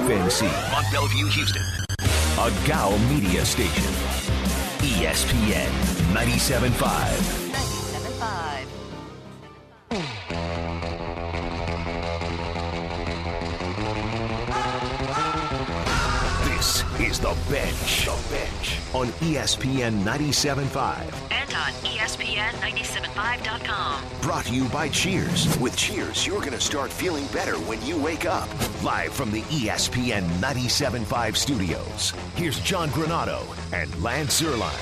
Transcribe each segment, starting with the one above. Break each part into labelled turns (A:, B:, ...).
A: FNC, Mont Bellevue, Houston. A GOW media station. ESPN 97.5.
B: 97.5.
A: This is The Bench. The Bench on ESPN 97.5.
B: And on ESPN975.com.
A: Brought to you by Cheers. With Cheers, you're going to start feeling better when you wake up. Live from the ESPN 97.5 studios, here's John Granado and Lance Zierlein.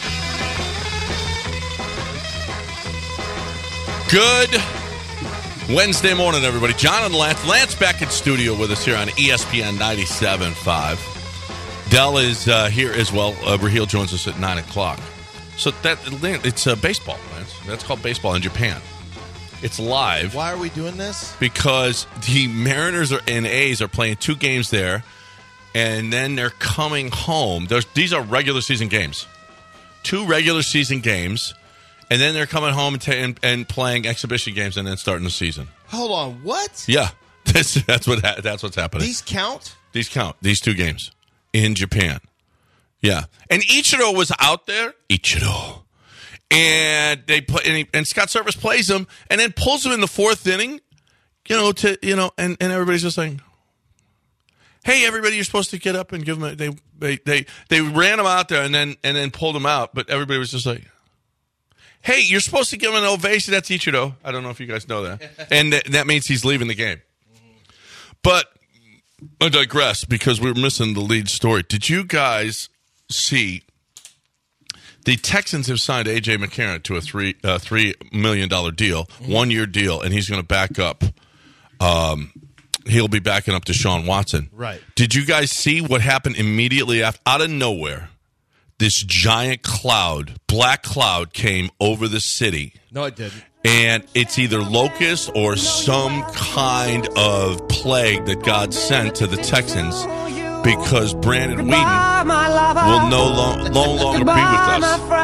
C: Good Wednesday morning, everybody. John and Lance. Lance back in studio with us here on ESPN 97.5. Dell is here as well. Raheel joins us at 9 o'clock. So it's baseball, Lance. That's called baseball in Japan. It's live.
D: Why are we doing this?
C: Because the Mariners and A's are playing 2 games there, and then they're coming home. These are regular season games. 2 regular season games, and then they're coming home and playing exhibition games and then starting the season.
D: Hold on, what?
C: Yeah, that's what's happening.
D: These count?
C: These count. These 2 games in Japan. Yeah, and Ichiro was out there. Ichiro. And they play, and Scott Service plays him, and then pulls him in the 4th inning. And everybody's just saying, "Hey, everybody, you're supposed to get up and give him." They ran him out there and then pulled him out, but everybody was just like, "Hey, you're supposed to give him an ovation." That's Ichiro. I don't know if you guys know that, and that means he's leaving the game. But I digress because we're missing the lead story. Did you guys see? The Texans have signed A.J. McCarron to a $3 million deal, 1-year deal, and he's going to back up. He'll be backing up Deshaun Watson.
D: Right.
C: Did you guys see what happened immediately after? Out of nowhere, this giant cloud, black cloud, came over the city.
D: No, it didn't.
C: And it's either locusts or some kind of plague that God sent to the Texans. Because Brandon Whedon will no longer be with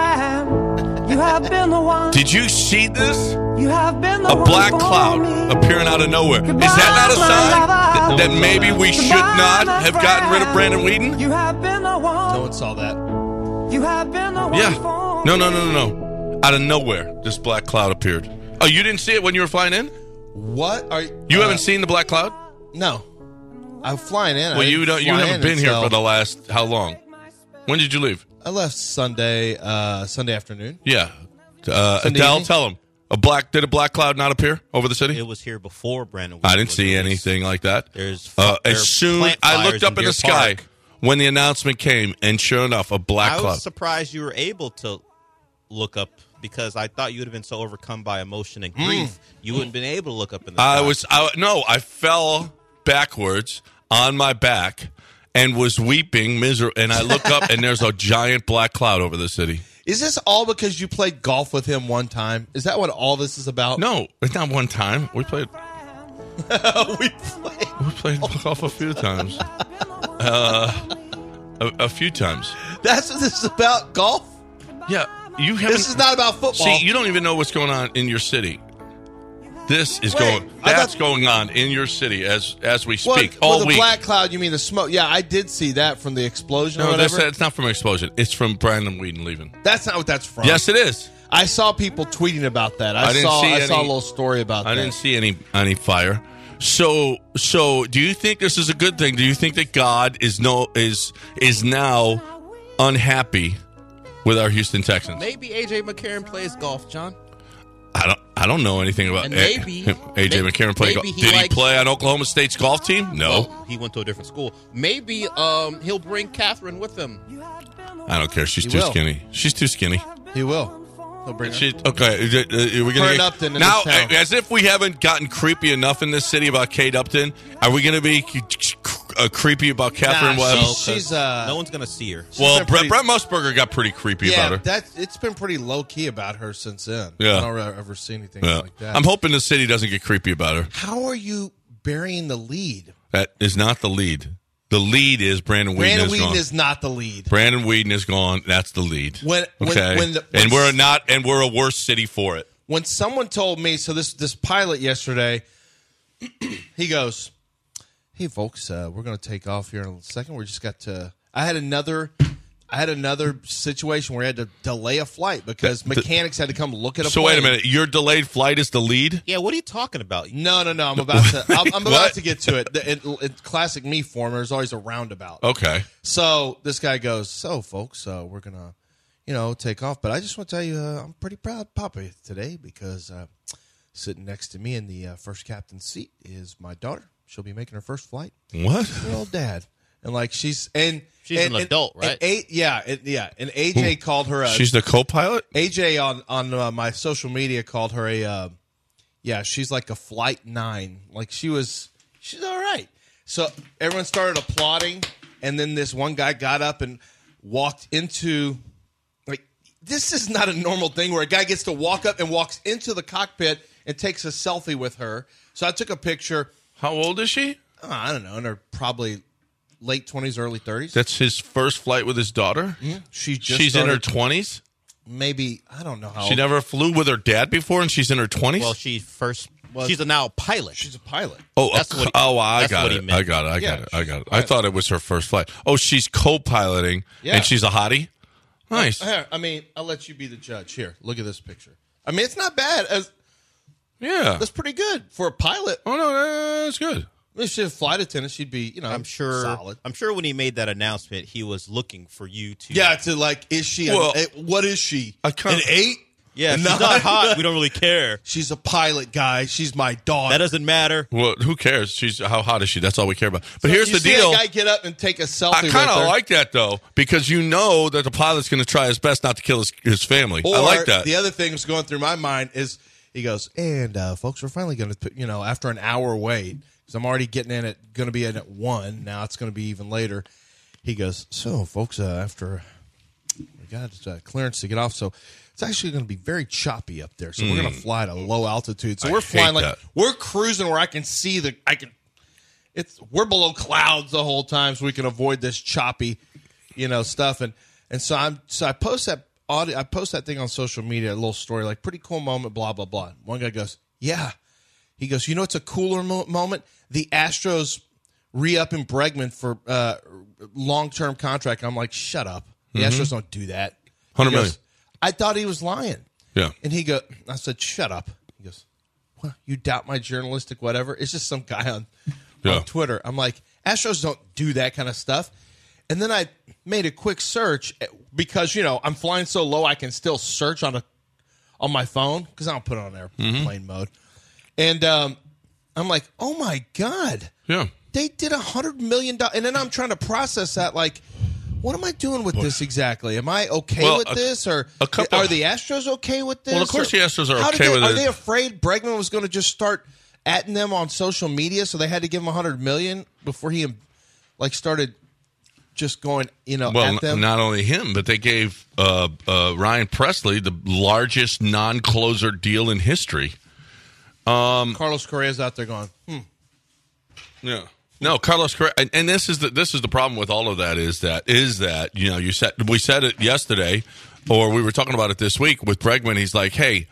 C: us. Did you see this? A black cloud appearing out of nowhere. Is that not a sign that maybe we should not have gotten rid of Brandon Whedon?
D: No one saw that.
C: Yeah. No. Out of nowhere, this black cloud appeared. Oh, you didn't see it when you were flying in?
D: What?
C: You haven't seen the black cloud?
D: No. I'm flying in.
C: Well, you haven't been here for the last how long? When did you leave?
D: I left Sunday afternoon.
C: Yeah.
D: Sunday
C: Adele,
D: evening?
C: tell him. Did a black cloud not appear over the city?
E: It was here before Brandon.
C: I didn't see anything like that.
E: As
C: soon I looked up in the sky when the announcement came, and sure enough, a black cloud.
E: I was surprised you were able to look up because I thought you would have been so overcome by emotion and grief you wouldn't been able to look up in the sky.
C: I fell backwards on my back and was weeping miserable, and I look up and there's a giant black cloud over the city.
D: Is this all because you played golf with him one time? Is that what all this is about?
C: No, it's not one time. We played
D: we played
C: golf a few times. A few times.
D: That's what this is about, golf?
C: Yeah, you haven't.
D: This is not about football.
C: See, you don't even know what's going on in your city. This is going on in your city as we speak all
D: the
C: week.
D: Black cloud, you mean the smoke? Yeah, I did see that from the explosion or whatever.
C: It's not from an explosion. It's from Brandon Whedon leaving.
D: That's not what that's from.
C: Yes, it is.
D: I saw people tweeting about that. I saw a little story about that.
C: I didn't see any fire. So do you think this is a good thing? Do you think that God is now unhappy with our Houston Texans?
E: Maybe A.J. McCarron plays golf, John.
C: I don't know anything about A.J. McCarron playing golf. Did he play on Oklahoma State's golf team? No.
E: Well, he went to a different school. Maybe he'll bring Catherine with him.
C: I don't care. She's too skinny. She's too skinny.
D: He will. He'll bring her.
C: Okay. We're gonna
D: Upton
C: now, as if we haven't gotten creepy enough in this city about Kate Upton. Are we going to be creepy about Catherine Webb?
D: She's
E: no one's going to see her.
C: Well, Brett Musburger got pretty creepy about her.
D: It's been pretty low key about her since then.
C: Yeah.
D: I don't ever see anything like that.
C: I'm hoping the city doesn't get creepy about her.
D: How are you burying the lead?
C: That is not the lead. The lead is Brandon Whedon.
D: Brandon Whedon is not the lead.
C: Brandon Whedon is gone. That's the lead.
D: We're
C: a worse city for it.
D: When someone told me, so this pilot yesterday, he goes, hey, folks, we're going to take off here in a second. We just got to. I had another situation where I had to delay a flight because mechanics had to come look at a
C: So
D: plane.
C: wait a minute. Your delayed flight is the lead?
E: Yeah, what are you talking about?
D: No. I'm about to. I'm about
C: What?
D: to get to it. In classic me form, there's always a roundabout.
C: Okay.
D: So this guy goes, so folks, we're gonna, take off. But I just want to tell you, I'm pretty proud of Papa today because sitting next to me in the first captain's seat is my daughter. She'll be making her first flight.
C: What?
D: Her old dad, and like she's
E: an adult, right?
D: And And AJ called her.
C: She's the co-pilot?
D: AJ on my social media called her a. She's like a flight 9. Like she's all right. So everyone started applauding, and then this one guy got up and walked into. Like this is not a normal thing where a guy gets to walk up and walks into the cockpit and takes a selfie with her. So I took a picture.
C: How old is she?
D: I don't know, in her probably late 20s, early 30s.
C: That's his first flight with his daughter? She's in her 20s?
D: Maybe, I don't know how
C: She
D: old.
C: never flew with her dad before and she's in her 20s?
E: Well, she's now a pilot.
D: She's a pilot.
C: I
E: that's
C: got
E: what he
C: it.
E: meant.
C: I got it.
D: Yeah,
C: I thought it was her first flight. Oh, she's co-piloting
D: Yeah.
C: and she's a hottie? Nice.
D: Here, I mean, I'll let you be the judge. Here, look at this picture. I mean, it's not bad.
C: Yeah.
D: That's pretty good for a pilot.
C: Oh, no, that's good.
D: If she's a flight attendant, she'd be,
E: I'm sure.
D: solid.
E: I'm sure when he made that announcement, he was looking for you to.
D: Yeah, to like, is she? What is she?
C: I kinda-
D: An 8?
E: Yeah, if
D: No.
E: she's not hot. We don't really care.
D: She's a pilot, guy. She's my daughter.
E: That doesn't matter.
C: Well, who cares? How hot is she? That's all we care about. But here's
D: you
C: the
D: see
C: deal.
D: a guy get up and take a selfie
C: I
D: with
C: kind of
D: her.
C: like that, though, because you know that the pilot's going to try his best not to kill his family.
D: Or
C: I like that.
D: The other thing that's going through my mind is he goes, and folks, we're finally going to, after an hour wait, because I'm already going to be in at 1. Now it's going to be even later. He goes, so folks, after we got clearance to get off, so it's actually going to be very choppy up there. So we're going to fly at a low altitude. So
C: I
D: we're flying
C: hate
D: like
C: that.
D: we're cruising where I can see we're below clouds the whole time, so we can avoid this choppy, stuff. And so I post that audio. I post that thing on social media, a little story, like pretty cool moment, blah blah blah. One guy goes, yeah. He goes, it's a cooler moment. The Astros re-upping Bregman for long-term contract. I'm like, shut up. The Astros don't do that.
C: $100
D: He
C: million.
D: goes, I thought he was lying.
C: Yeah.
D: And I said, shut up. He goes, what? You doubt my journalistic whatever? It's just some guy on Twitter. I'm like, Astros don't do that kind of stuff. And then I made a quick search because, I'm flying so low I can still search on my phone because I don't put it on airplane mode. And I'm like, oh, my God.
C: Yeah.
D: They did $100 million. And then I'm trying to process that like, what am I doing with this exactly? Am I okay with this? Or are the Astros okay with this?
C: Well, of course the Astros are
D: How
C: okay with it.
D: Are they afraid Bregman was going to just start atting them on social media, so they had to give him $100 million before he started just going, at them?
C: Not only him, but they gave Ryan Presley the largest non-closer deal in history.
D: Carlos Correa's out there going,
C: Yeah. No, Carlos Correa, and this is the problem with all of that is that we said it yesterday, or we were talking about it this week with Bregman. He's like, hey,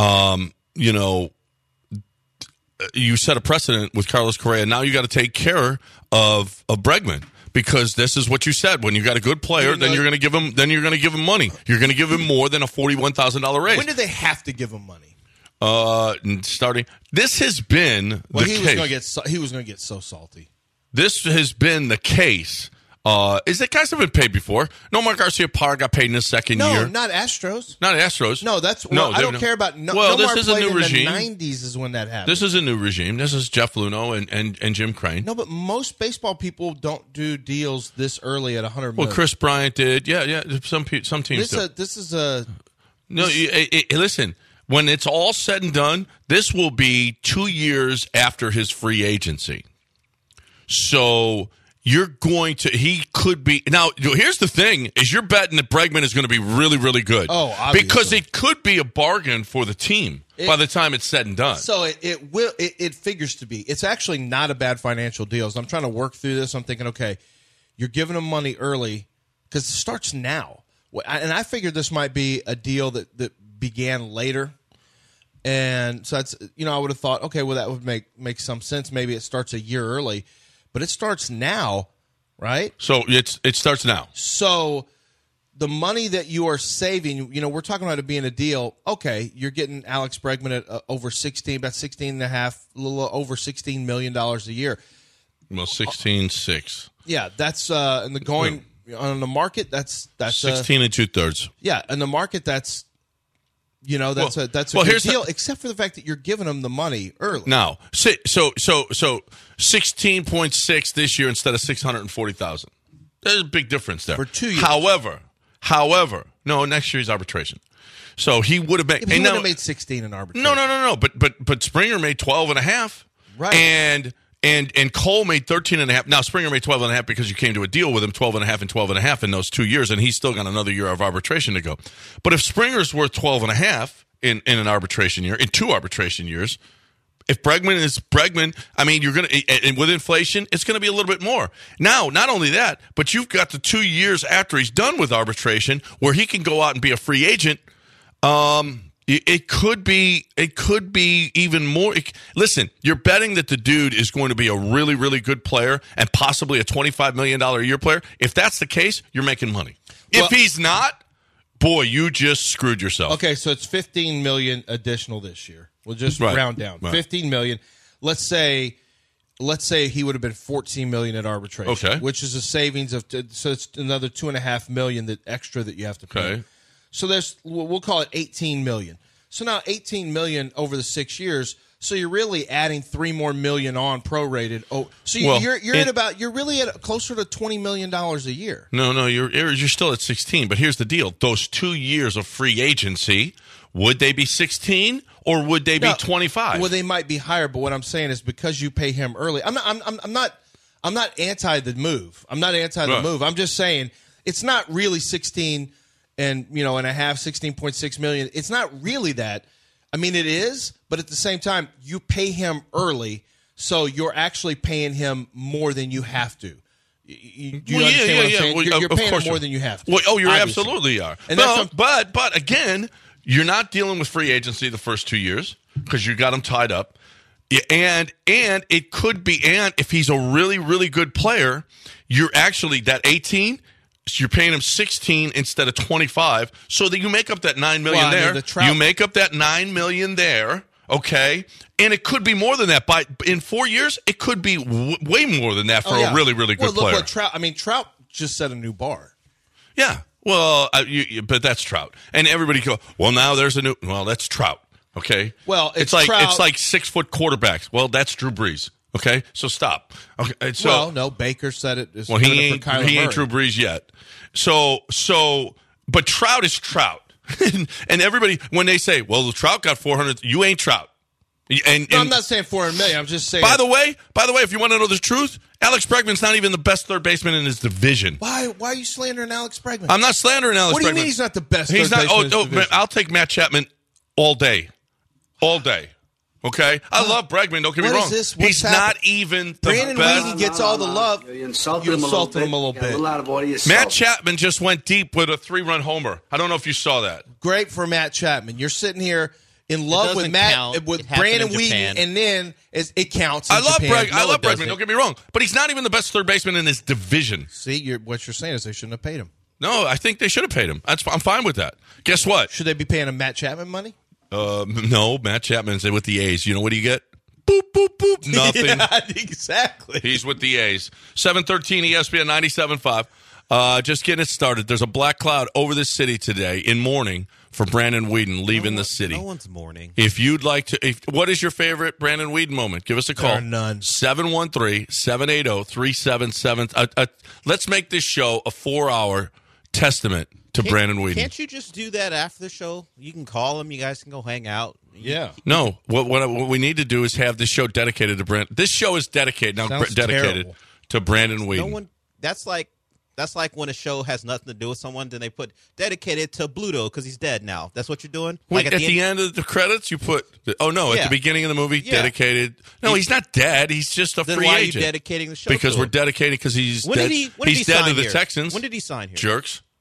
C: you set a precedent with Carlos Correa. Now you got to take care of Bregman. Because this is what you said. When you got a good player, then you're going to give him. Then you're going to give him money. You're going to give him more than a $41,000 raise.
D: when did they have to give him money?
C: Starting. This has been the case.
D: He was going to get so salty.
C: This has been the case. Is that guys have been paid before? Nomar Garcia-Parra got paid in his second year.
D: No, not Astros.
C: Not Astros.
D: No, I don't care about.
C: Well, this is a new regime.
D: In the 90s is when that happened.
C: This is a new regime. This is Jeff Luhnow and Jim Crane.
D: No, but most baseball people don't do deals this early at $100 million.
C: Well, Chris Bryant did. Yeah. Some teams do.
D: This is a.
C: No, listen. When it's all said and done, this will be 2 years after his free agency. So he could be. Now, here's the thing, is you're betting that Bregman is going to be really, really good.
D: Oh, obviously.
C: Because it could be a bargain for the team by the time it's said and done.
D: So it figures to be. It's actually not a bad financial deal. So I'm trying to work through this. I'm thinking, okay, you're giving them money early because it starts now. And I figured this might be a deal that began later. And so that's, I would have thought, okay, well, that would make some sense. Maybe it starts a year early. but it starts now, right?
C: So it starts now.
D: So the money that you are saving, we're talking about it being a deal. Okay, you're getting Alex Bregman at about 16 and a half, a little over $16 million a year.
C: Well, 16.6.
D: Yeah, that's in the going on the market. That's
C: 16 and 2/3.
D: Yeah, in the market, that's that's a good deal. Except for the fact that you're giving them the money early.
C: Now, so 16.6 this year instead of 640,000. There's a big difference there
D: for 2 years.
C: However, no, next year he's arbitration. So he would have made.
D: He would have made 16 in arbitration.
C: No. But Springer made 12.5.
D: Right.
C: And Cole made 13.5. Now Springer made 12.5 because you came to a deal with him 12.5 and 12.5 in those 2 years, and he's still got another year of arbitration to go. But if Springer's worth 12.5 in an arbitration year, in 2 arbitration years, if Bregman is Bregman, I mean, you're going to, and with inflation, it's going to be a little bit more. Now, not only that, but you've got the 2 years after he's done with arbitration where he can go out and be a free agent. It could be even more. Listen, you're betting that the dude is going to be a really, really good player and possibly a $25 million a year player. If that's the case, you're making money. If he's not, boy, you just screwed yourself.
D: Okay, so it's $15 million additional this year. We'll just round down.
C: Right.
D: $15 million. Let's say he would have been $14 million at arbitration.
C: Okay.
D: Which is a savings of so it's another $2.5 million that extra that you have to pay.
C: Okay.
D: So we'll call it $18 million. So now $18 million over the 6 years. So you're really adding $3 more million on prorated. Oh, so you're really at closer to $20 million a year.
C: No, you're still at 16. But here's the deal: those 2 years of free agency, would they be 16 or would they be 25?
D: Well, they might be higher. But what I'm saying is because you pay him early, I'm not anti the move. I'm not anti the move. I'm just saying it's not really 16 and a half, 16.6 million. It's not really that. I mean, it is, but at the same time, you pay him early, so you're actually paying him more than you have to. You understand what I'm saying?
C: Well,
D: you're paying him more than you have to.
C: Well, you
D: obviously.
C: absolutely are.
D: And
C: but again, you're not dealing with free agency the first 2 years because you got him tied up. And it could be, and if he's a really, really good player, you're actually, that 18, you're paying him 16 instead of 25, so that you make up that $9 million there. You make up that $9 million there, okay? And it could be more than that. In 4 years, it could be way more than that for a really, really good player.
D: Look what Trout just set a new bar.
C: Yeah, well, but that's Trout, and everybody go, well, now there's a new. Well, that's Trout, okay?
D: Well,
C: it's like 6-foot quarterbacks. Well, that's Drew Brees. Okay, so stop. Okay, so
D: no, Baker said it.
C: Well, he ain't Drew Brees yet. But Trout is Trout, and everybody when they say, "Well, the Trout got 400," you ain't Trout. And
D: I'm not saying 400 million. I'm just saying.
C: By the way, if you want to know the truth, Alex Bregman's not even the best third baseman in his division.
D: Why are you slandering Alex Bregman?
C: I'm not slandering Alex Bregman.
D: What do you mean he's not the best? He's not.
C: I'll take Matt Chapman all day. Okay, I love Bregman. Don't get me wrong. He's not even the
D: Brandon
C: best.
D: Brandon gets all the love. You insulted him a little bit.
C: Matt Chapman just went deep with a 3-run homer. I don't know if you saw that.
D: Great for Matt Chapman. You're sitting here in love with Brandon Wheaton, and then it counts.
C: I love Bregman. Don't get me wrong, but he's not even the best third baseman in his division.
D: See, what you're saying is they shouldn't have paid him.
C: No, I think they should have paid him. I'm fine with that. Guess what?
D: Should they be paying him Matt Chapman money?
C: No, Matt Chapman's with the A's. You know what do you get? Boop, boop, boop. Nothing.
D: Yeah, exactly.
C: He's with the A's. 713 ESPN 97.5. Just getting it started. There's a black cloud over the city today in mourning for Brandon Whedon leaving the city.
E: No one's mourning.
C: If you'd like to, what is your favorite Brandon Whedon moment? Give us a call.
D: There are none.
C: 713-780-3777. Let's make this show a 4-hour testament to Brandon Whedon.
E: Can't you just do that after the show? You can call him. You guys can go hang out.
D: Yeah.
C: No. What we need to do is have this show dedicated to Brandon. This show is dedicated
D: terrible.
C: to Brandon Whedon.
E: No one. That's like when a show has nothing to do with someone, then they put dedicated to Bluto because he's dead now. That's what you're doing.
C: Wait, at the end of the credits, you put. At the beginning of the movie, dedicated. No, he's not dead. He's just a free
E: why
C: agent.
E: Are you dedicating the show?
C: Because we're dedicated because he's dead. He's dead to the Texans.
E: When did he sign here?
C: Jerks.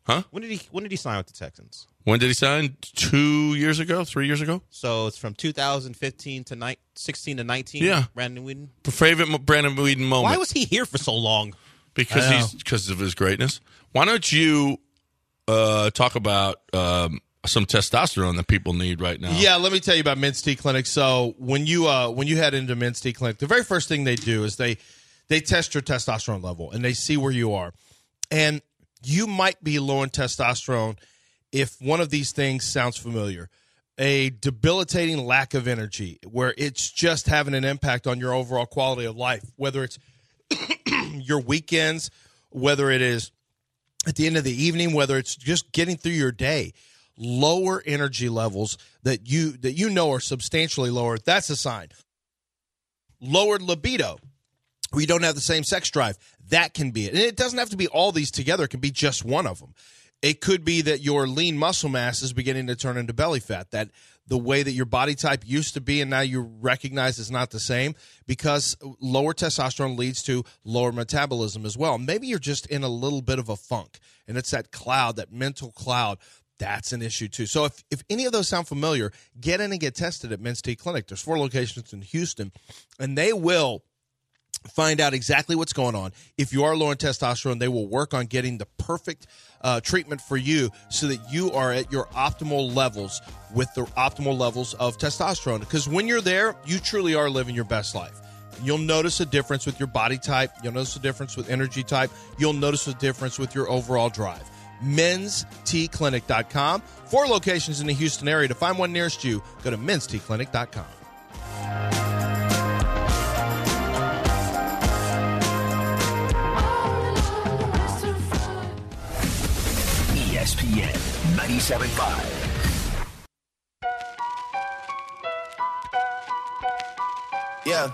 C: Huh?
E: When did he sign with the Texans?
C: When did he sign? 2 years ago? 3 years ago?
E: So it's from 2015 to 16 to 19.
C: Yeah.
E: Brandon Whedon.
C: The favorite Brandon Whedon moment.
E: Why was he here for so long?
C: Because of his greatness. Why don't you talk about some testosterone that people need right now?
D: Yeah, let me tell you about Men's T Clinic. So when you head into Men's T Clinic, the very first thing they do is they test your testosterone level and they see where you are. And you might be low in testosterone if one of these things sounds familiar. A debilitating lack of energy, where it's just having an impact on your overall quality of life, whether it's your weekends, whether it is at the end of the evening, whether it's just getting through your day. Lower energy levels that you know are substantially lower, that's a sign. Lowered libido, we don't have the same sex drive, that can be it. And it doesn't have to be all these together. It can be just one of them. It could be that your lean muscle mass is beginning to turn into belly fat, that the way that your body type used to be and now you recognize is not the same, because lower testosterone leads to lower metabolism as well. Maybe you're just in a little bit of a funk, and it's that cloud, that mental cloud. That's an issue too. So if any of those sound familiar, get in and get tested at Men's T Clinic. There's 4 locations in Houston, and they will find out exactly what's going on. If you are low in testosterone, they will work on getting the perfect treatment for you so that you are at your optimal levels with the optimal levels of testosterone. Because when you're there, you truly are living your best life. You'll notice a difference with your body type. You'll notice a difference with energy type. You'll notice a difference with your overall drive. menstclinic.com. 4 locations in the Houston area. To find one nearest you, go to menstclinic.com.
A: ESPN 97.5.
F: Yeah.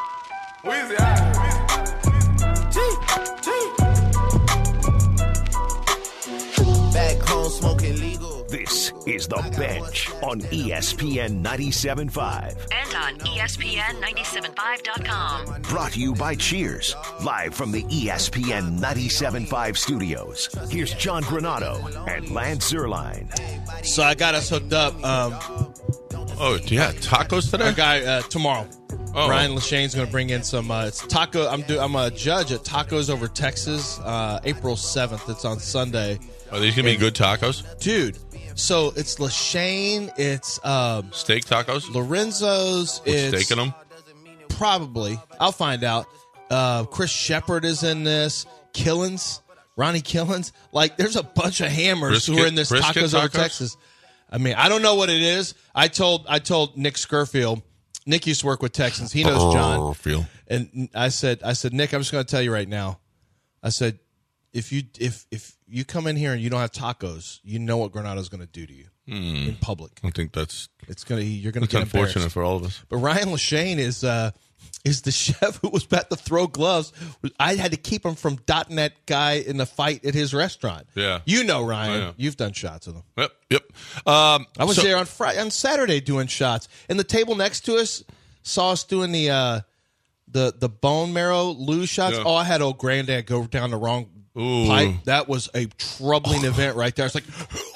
F: Back home smoking legal.
A: This is The Bench on ESPN 97.5.
B: And on ESPN975.com.
A: Brought to you by Cheers, live from the ESPN 97.5 studios. Here's John Granado and Lance Zierlein.
D: So I got us hooked up.
C: Oh, yeah, tacos today?
D: Our guy tomorrow.
C: Oh.
D: Ryan Lashane's going to bring in some. It's taco. I'm a judge at Tacos Over Texas, April 7th. It's on Sunday.
C: Are these going to be good tacos?
D: Dude, so it's Lashane, it's
C: Steak tacos?
D: Lorenzo's,
C: With
D: it's
C: steak in them?
D: probably. I'll find out. Chris Shepard is in this. Killens, Ronnie Killens. Like, there's a bunch of hammers who are in this
C: Brisket
D: Tacos Over
C: tacos?
D: Texas. I mean, I don't know what it is. I told Nick Scurfield. Nick used to work with Texans. He knows John. And I said, Nick, I'm just going to tell you right now. I said, if you come in here and you don't have tacos, you know what Granado's going to do to you in public.
C: I think you're
D: going to get
C: unfortunate
D: embarrassed.
C: for all of us.
D: But Ryan Lashane is the chef who was about to throw gloves. I had to keep him from dotting that guy in the fight at his restaurant.
C: Yeah.
D: You know Ryan.
C: I know.
D: You've done shots with him.
C: Yep.
D: I was there on Saturday doing shots, and the table next to us saw us doing the bone marrow lose shots.
C: Yeah.
D: Oh, I had old granddad go down the wrong pipe. That was a troubling event right there. It's like,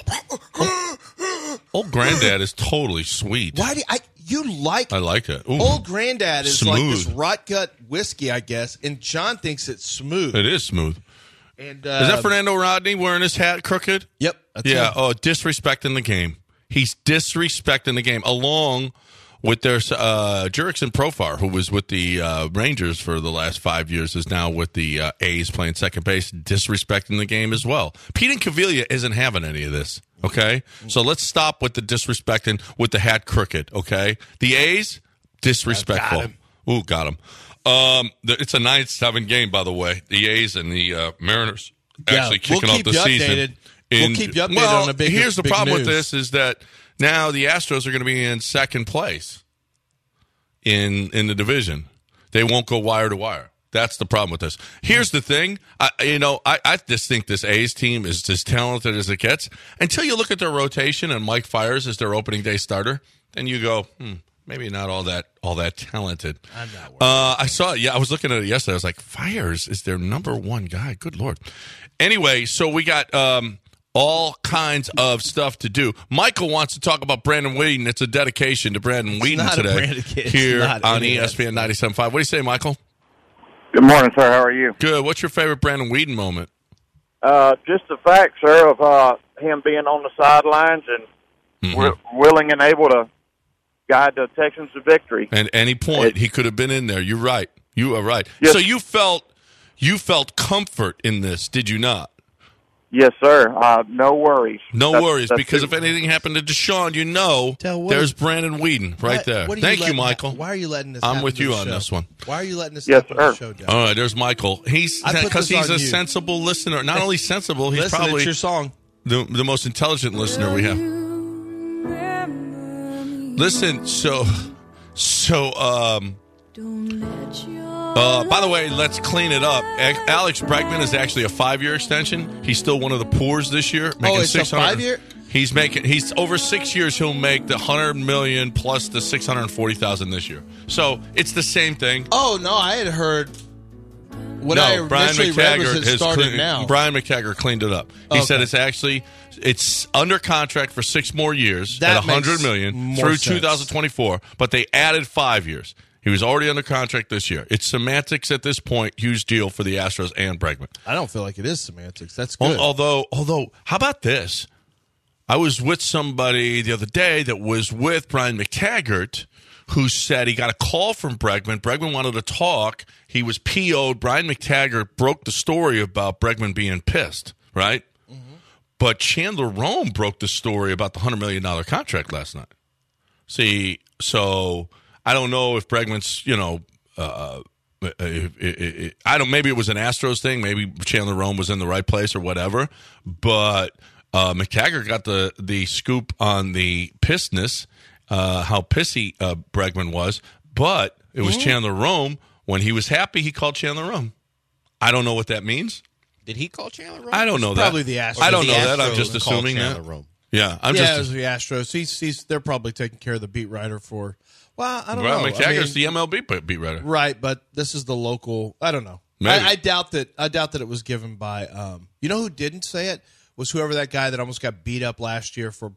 C: Old granddad is totally sweet.
D: why do you like?
C: I like it. Ooh.
D: Old granddad is like this
C: Smooth.
D: rot gut whiskey, I guess, and John thinks it's smooth.
C: It is smooth.
D: And
C: Is that Fernando Rodney wearing his hat crooked?
D: Yep. That's
C: Yeah.
D: him.
C: Oh, disrespecting the game. He's disrespecting the game, along with their Jurickson Profar, who was with the Rangers for the last 5 years, is now with the A's playing second base, disrespecting the game as well. Pete Incaviglia isn't having any of this, okay? So let's stop with the disrespecting with the hat crooked, okay? The A's, disrespectful.
D: Got him.
C: Ooh, got him. It's a 9-7 game, by the way. The A's and the Mariners actually kicking off the season.
D: Updated. We'll keep you updated
C: Well,
D: on the big
C: here's the
D: big
C: problem with
D: news.
C: this is that now the Astros are going to be in second place in the division. They won't go wire to wire. That's the problem with this. Here's the thing. I just think this A's team is as talented as it gets. Until you look at their rotation and Mike Fiers is their opening day starter, then you go, maybe not all that talented.
D: I'm not worried.
C: I saw it. Yeah, I was looking at it yesterday. I was like, Fiers is their number one guy. Good Lord. Anyway, so we got all kinds of stuff to do. Michael wants to talk about Brandon Whedon. It's a dedication to Brandon Whedon
D: not a
C: today
D: Brandon kid. It's
C: here
D: not
C: on
D: any of that.
C: ESPN 97.5. What do you say, Michael?
G: Good morning, sir. How are you?
C: Good. What's your favorite Brandon Whedon moment?
G: Just the fact, sir, of him being on the sidelines and willing and able to guide the Texans to victory.
C: At any point, he could have been in there. You're right. You are right.
G: Yes.
C: So you felt comfort in this, did you not?
G: Yes, sir. No worries.
C: No worries,
G: that's
C: because
G: it.
C: if anything happened to Deshaun, you know there's Brandon Whedon right there. Thank you, Michael.
D: Why are you letting this
C: I'm
D: happen
C: with
D: to
C: you
D: the
C: on
D: show?
C: this one.
D: Why are you letting this
G: Yes,
D: happen to the
G: sir.
D: show, Doug?
C: All right, there's Michael. He's
D: I put
C: because
D: this
C: he's
D: on
C: a
D: you.
C: sensible listener. Not only sensible, he's
D: Listen,
C: probably
D: it's your song.
C: the most intelligent listener we have. Listen, by the way, let's clean it up. Alex Bregman is actually a 5-year extension. He's still one of the poors this year. Making
D: It's a 5-year?
C: He's over 6 years. He'll make the $100 million plus the $640,000 this year. So it's the same thing.
D: Oh, no, I had heard what I initially read was it started now.
C: Brian McTaggart cleaned it up. He said it's under contract for 6 more years
D: That
C: at $100
D: makes
C: million
D: more
C: through
D: sense.
C: 2024, but they added 5 years. He was already under contract this year. It's semantics at this point. Huge deal for the Astros and Bregman.
D: I don't feel like it is semantics. That's good.
C: Although, how about this? I was with somebody the other day that was with Brian McTaggart, who said he got a call from Bregman. Bregman wanted to talk. He was PO'd. Brian McTaggart broke the story about Bregman being pissed, right? Mm-hmm. But Chandler Rome broke the story about the $100 million contract last night. See, so I don't know if Bregman's, maybe it was an Astros thing. Maybe Chandler Rome was in the right place or whatever. But McTaggart got the scoop on the pissedness, how pissy Bregman was. But it was Chandler Rome. When he was happy, he called Chandler Rome. I don't know what that means.
E: Did he call Chandler Rome?
C: I don't know that.
D: Probably the Astros.
C: I don't know
E: The
C: that. I'm
E: Astros
C: just
E: called
C: assuming
E: Chandler
C: that.
E: Rome.
C: Yeah,
D: it was the Astros. They're probably taking care of the beat writer for. Well, I don't know.
C: McTaggart's the MLB beat writer,
D: right? But this is the local. I don't know. I doubt that. I doubt that it was given by. You know who didn't say it was whoever that guy that almost got beat up last year for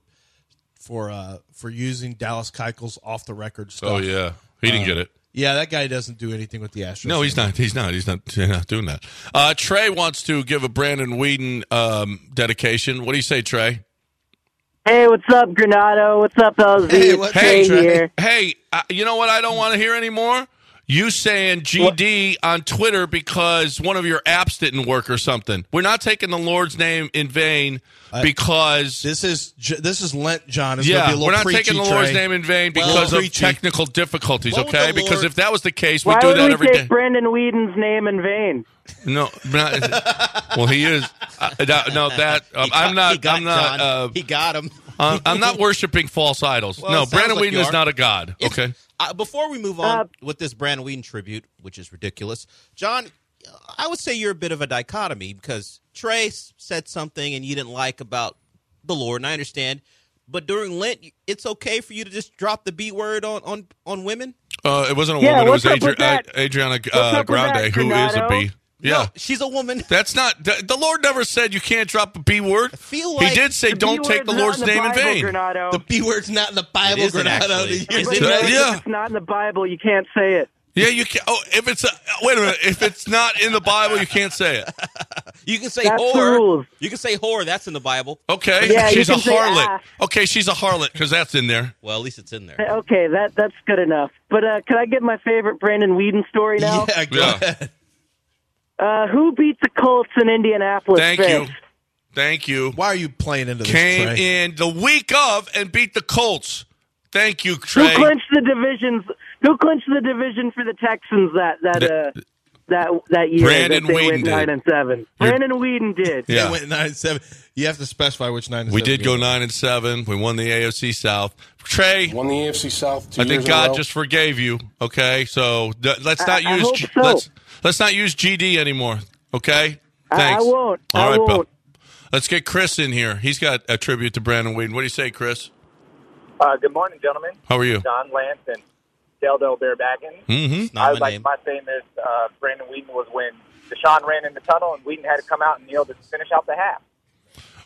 D: using Dallas Keuchel's off the record stuff.
C: Oh yeah, he didn't get it.
D: Yeah, that guy doesn't do anything with the Astros.
C: No, he's not. He's not doing that. Trey wants to give a Brandon Whedon dedication. What do you say, Trey?
H: Hey, what's up, Granado? What's up, LZ?
D: Hey, what's
H: Trey
D: up, Trey?
H: here.
C: Hey, you know what I don't want to hear anymore? You saying GD on Twitter because one of your apps didn't work or something. We're not taking the Lord's name in vain because
D: this is Lent, John. It's gonna be a little
C: we're not
D: preachy,
C: taking the Lord's
D: Trey.
C: name in vain because of
D: preachy.
C: technical difficulties.
E: What would
C: Okay,
E: the
C: because
E: Lord-
C: if that was the case, we'd
H: Why
C: do
H: would
C: that
H: we
C: every
H: take
C: day.
H: Brandon Whedon's name in vain?
C: No, well, he is. No, that I'm not.
E: He got
C: I'm not.
E: John. He got him.
C: I'm not worshiping false idols.
E: Well,
C: no,
E: it sounds
C: Brandon
E: like
C: Whedon
E: you
C: is
E: are.
C: not a god. Okay.
E: Before we move on with this Brandon Whedon tribute, which is ridiculous, John, I would say you're a bit of a dichotomy because Trey said something and you didn't like about the Lord, and I understand. But during Lent, it's okay for you to just drop the B word on women?
C: It wasn't a
H: Yeah,
C: woman. It was
H: what's up with that?
C: Adriana
H: What's up with
C: Grande,
H: that,
C: who is a
H: Granado?
C: B. Yeah.
E: No, she's a woman.
C: That's not the Lord never said you can't drop a B word. I
E: feel like
C: he did say
H: The
C: don't
H: B
C: take the
H: word's
C: Lord's
H: not in
C: name
H: the
C: in
H: Bible,
C: vain.
H: Granado.
D: The B word's not in the Bible,
E: It isn't,
D: Granado.
E: actually.
D: You're
E: Is
H: But
E: it?
D: saying-
H: if
C: Yeah.
H: it's not in the Bible, you can't say it.
C: Yeah, you can. Oh, if it's wait a minute. If it's not in the Bible, you can't say it.
E: You can say
H: That's the
E: whore.
H: rules.
E: You can say whore. That's in the Bible.
C: Okay,
H: Yeah, you
C: she's a
H: can say
C: harlot.
H: ass.
C: Okay, she's a harlot because that's in there.
E: Well, at least it's in there.
H: Okay, that's good enough. But can I get my favorite Brandon Whedon story now?
D: Yeah, go
C: Yeah.
D: ahead.
H: Who beat the Colts in Indianapolis?
C: Thank you.
D: Why are you playing into this,
C: Came
D: Trey?
C: in the week of and beat the Colts. Thank you,
H: Who
C: Trey.
H: clinched the divisions? Who clinched the division for the Texans that year?
C: Brandon
H: that they
C: Whedon
H: went
C: did.
H: 9-7. Brandon Whedon did.
C: Yeah.
D: They went 9-7. You have to specify which 9-7.
C: We did go 9-7. We won the AFC South. Trey,
I: Won the AFC South 2
C: I
I: years
C: think
I: in a row.
C: God just forgave you. Okay, so let's not
H: I
C: use
H: hope so.
C: let's not use GD anymore. Okay,
H: I
C: thanks.
H: won't.
C: All
H: I
C: right, Bill.
H: won't.
C: Let's get Chris in here. He's got a tribute to Brandon Whedon. What do you say, Chris?
J: Good morning, gentlemen.
C: How are you?
J: John Lance and Deldo Bearbacken.
C: Mm-hmm.
J: I would like my famous Brandon Whedon was when Deshaun ran in the tunnel and Whedon had to come out and kneel to finish out the half.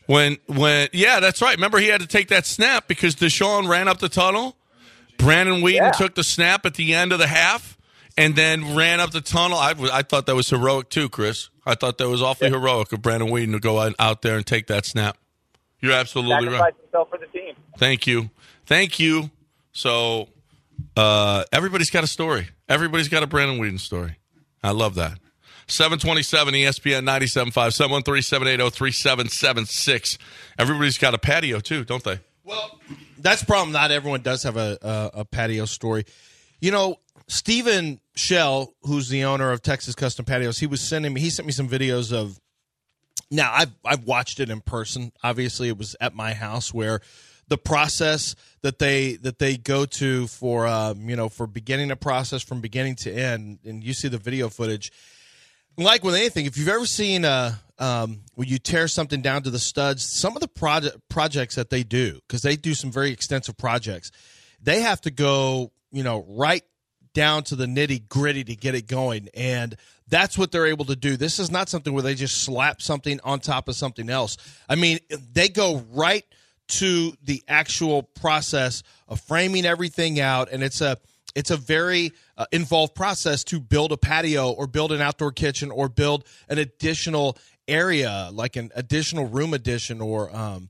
C: Yeah, that's right. Remember, he had to take that snap because Deshaun ran up the tunnel. Brandon Wheaton took the snap at the end of the half and then ran up the tunnel. I thought that was heroic too, Chris. I thought that was awfully heroic of Brandon Wheaton to go out there and take that snap. You're absolutely right.
J: Sacrifice himself for the team.
C: Thank you. So everybody's got a story. Everybody's got a Brandon Wheaton story. I love that. 727 ESPN 97.5, 713-780-3776. Everybody's got a patio too, don't they?
D: Well, that's the problem. Not everyone does have a patio story. You know, Stephen Shell, who's the owner of Texas Custom Patios, he sent me some videos of. Now I've watched it in person. Obviously, it was at my house where the process that they go to for for beginning a process from beginning to end, and you see the video footage. Like with anything, if you've ever seen when you tear something down to the studs, some of the projects that they do, because they do some very extensive projects, they have to go right down to the nitty-gritty to get it going, and that's what they're able to do. This is not something where they just slap something on top of something else. I mean, they go right to the actual process of framing everything out, and it's a very involved process to build a patio or build an outdoor kitchen or build an additional area, like an additional room addition or a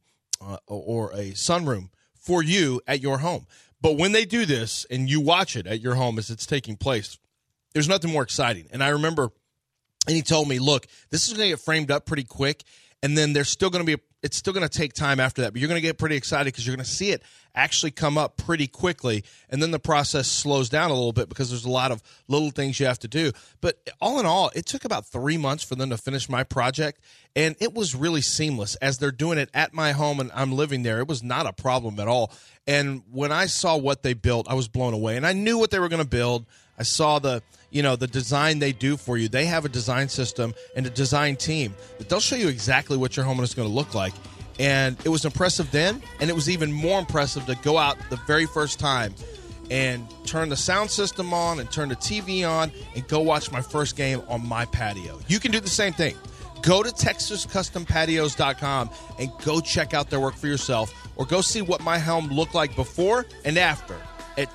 D: sunroom for you at your home. But when they do this and you watch it at your home as it's taking place, there's nothing more exciting. And I remember, and he told me, look, this is going to get framed up pretty quick, and then it's still going to take time after that. But you're going to get pretty excited because you're going to see it actually come up pretty quickly, and then the process slows down a little bit because there's a lot of little things you have to do. But all in all, it took about 3 months for them to finish my project, and it was really seamless. As they're doing it at my home and I'm living there, it was not a problem at all. And when I saw what they built, I was blown away. And I knew what they were going to build. I saw the design they do for you. They have a design system and a design team that they'll show you exactly what your home is going to look like. And it was impressive then, and it was even more impressive to go out the very first time and turn the sound system on and turn the TV on and go watch my first game on my patio. You can do the same thing. Go to TexasCustomPatios.com and go check out their work for yourself, or go see what my home looked like before and after at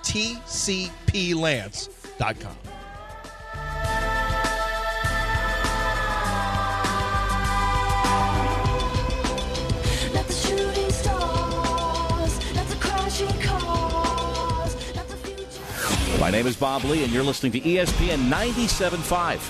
D: TCPLance.com.
I: My name is Bob Lee, and you're listening to ESPN 97.5.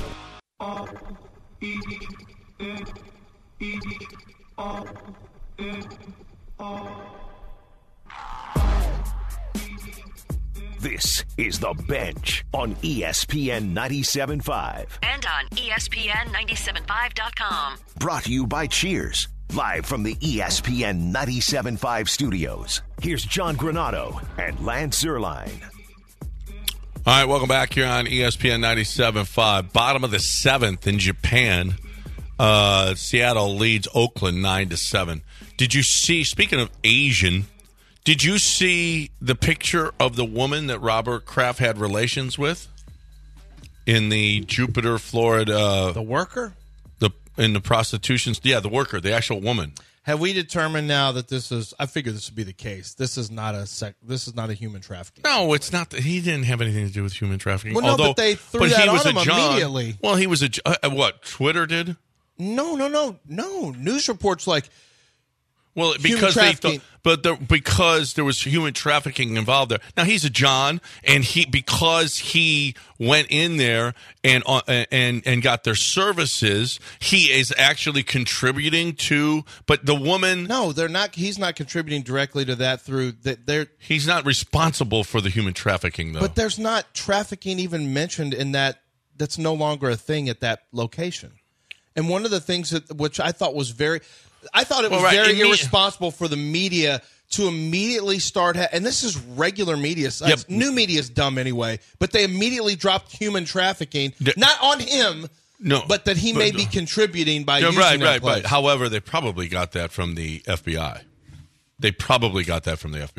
A: This is The Bench on ESPN 97.5.
B: And on ESPN975.com.
A: Brought to you by Cheers. Live from the ESPN 97.5 studios. Here's John Granado and Lance Zierlein.
C: All right, welcome back here on ESPN 97.5. Bottom of the seventh in Japan. Seattle leads Oakland 9-7. Did you see, speaking of Asian, did you see the picture of the woman that Robert Kraft had relations with in the Jupiter, Florida?
D: The worker?
C: In the prostitution. Yeah, the worker, the actual woman.
D: Have we determined now that this is? I figure this would be the case. This is not a human trafficking.
C: No, it's not. He didn't have anything to do with human trafficking.
D: Well, no, but they threw that on him immediately.
C: Well, he was what? Twitter did?
D: No. News reports like.
C: Well, because because there was human trafficking involved there. Now he's a John, and because he went in there and got their services, he is actually contributing to. But the woman,
D: no, they're not. He's not contributing directly to that through that.
C: He's not responsible for the human trafficking, though.
D: But there's not trafficking even mentioned in that. That's no longer a thing at that location. And one of the things which I thought was very irresponsible for the media to immediately start, and this is regular media. New media is dumb anyway, but they immediately dropped human trafficking, not on him, but that he may be contributing by using that place.
C: However, they probably got that from the FBI.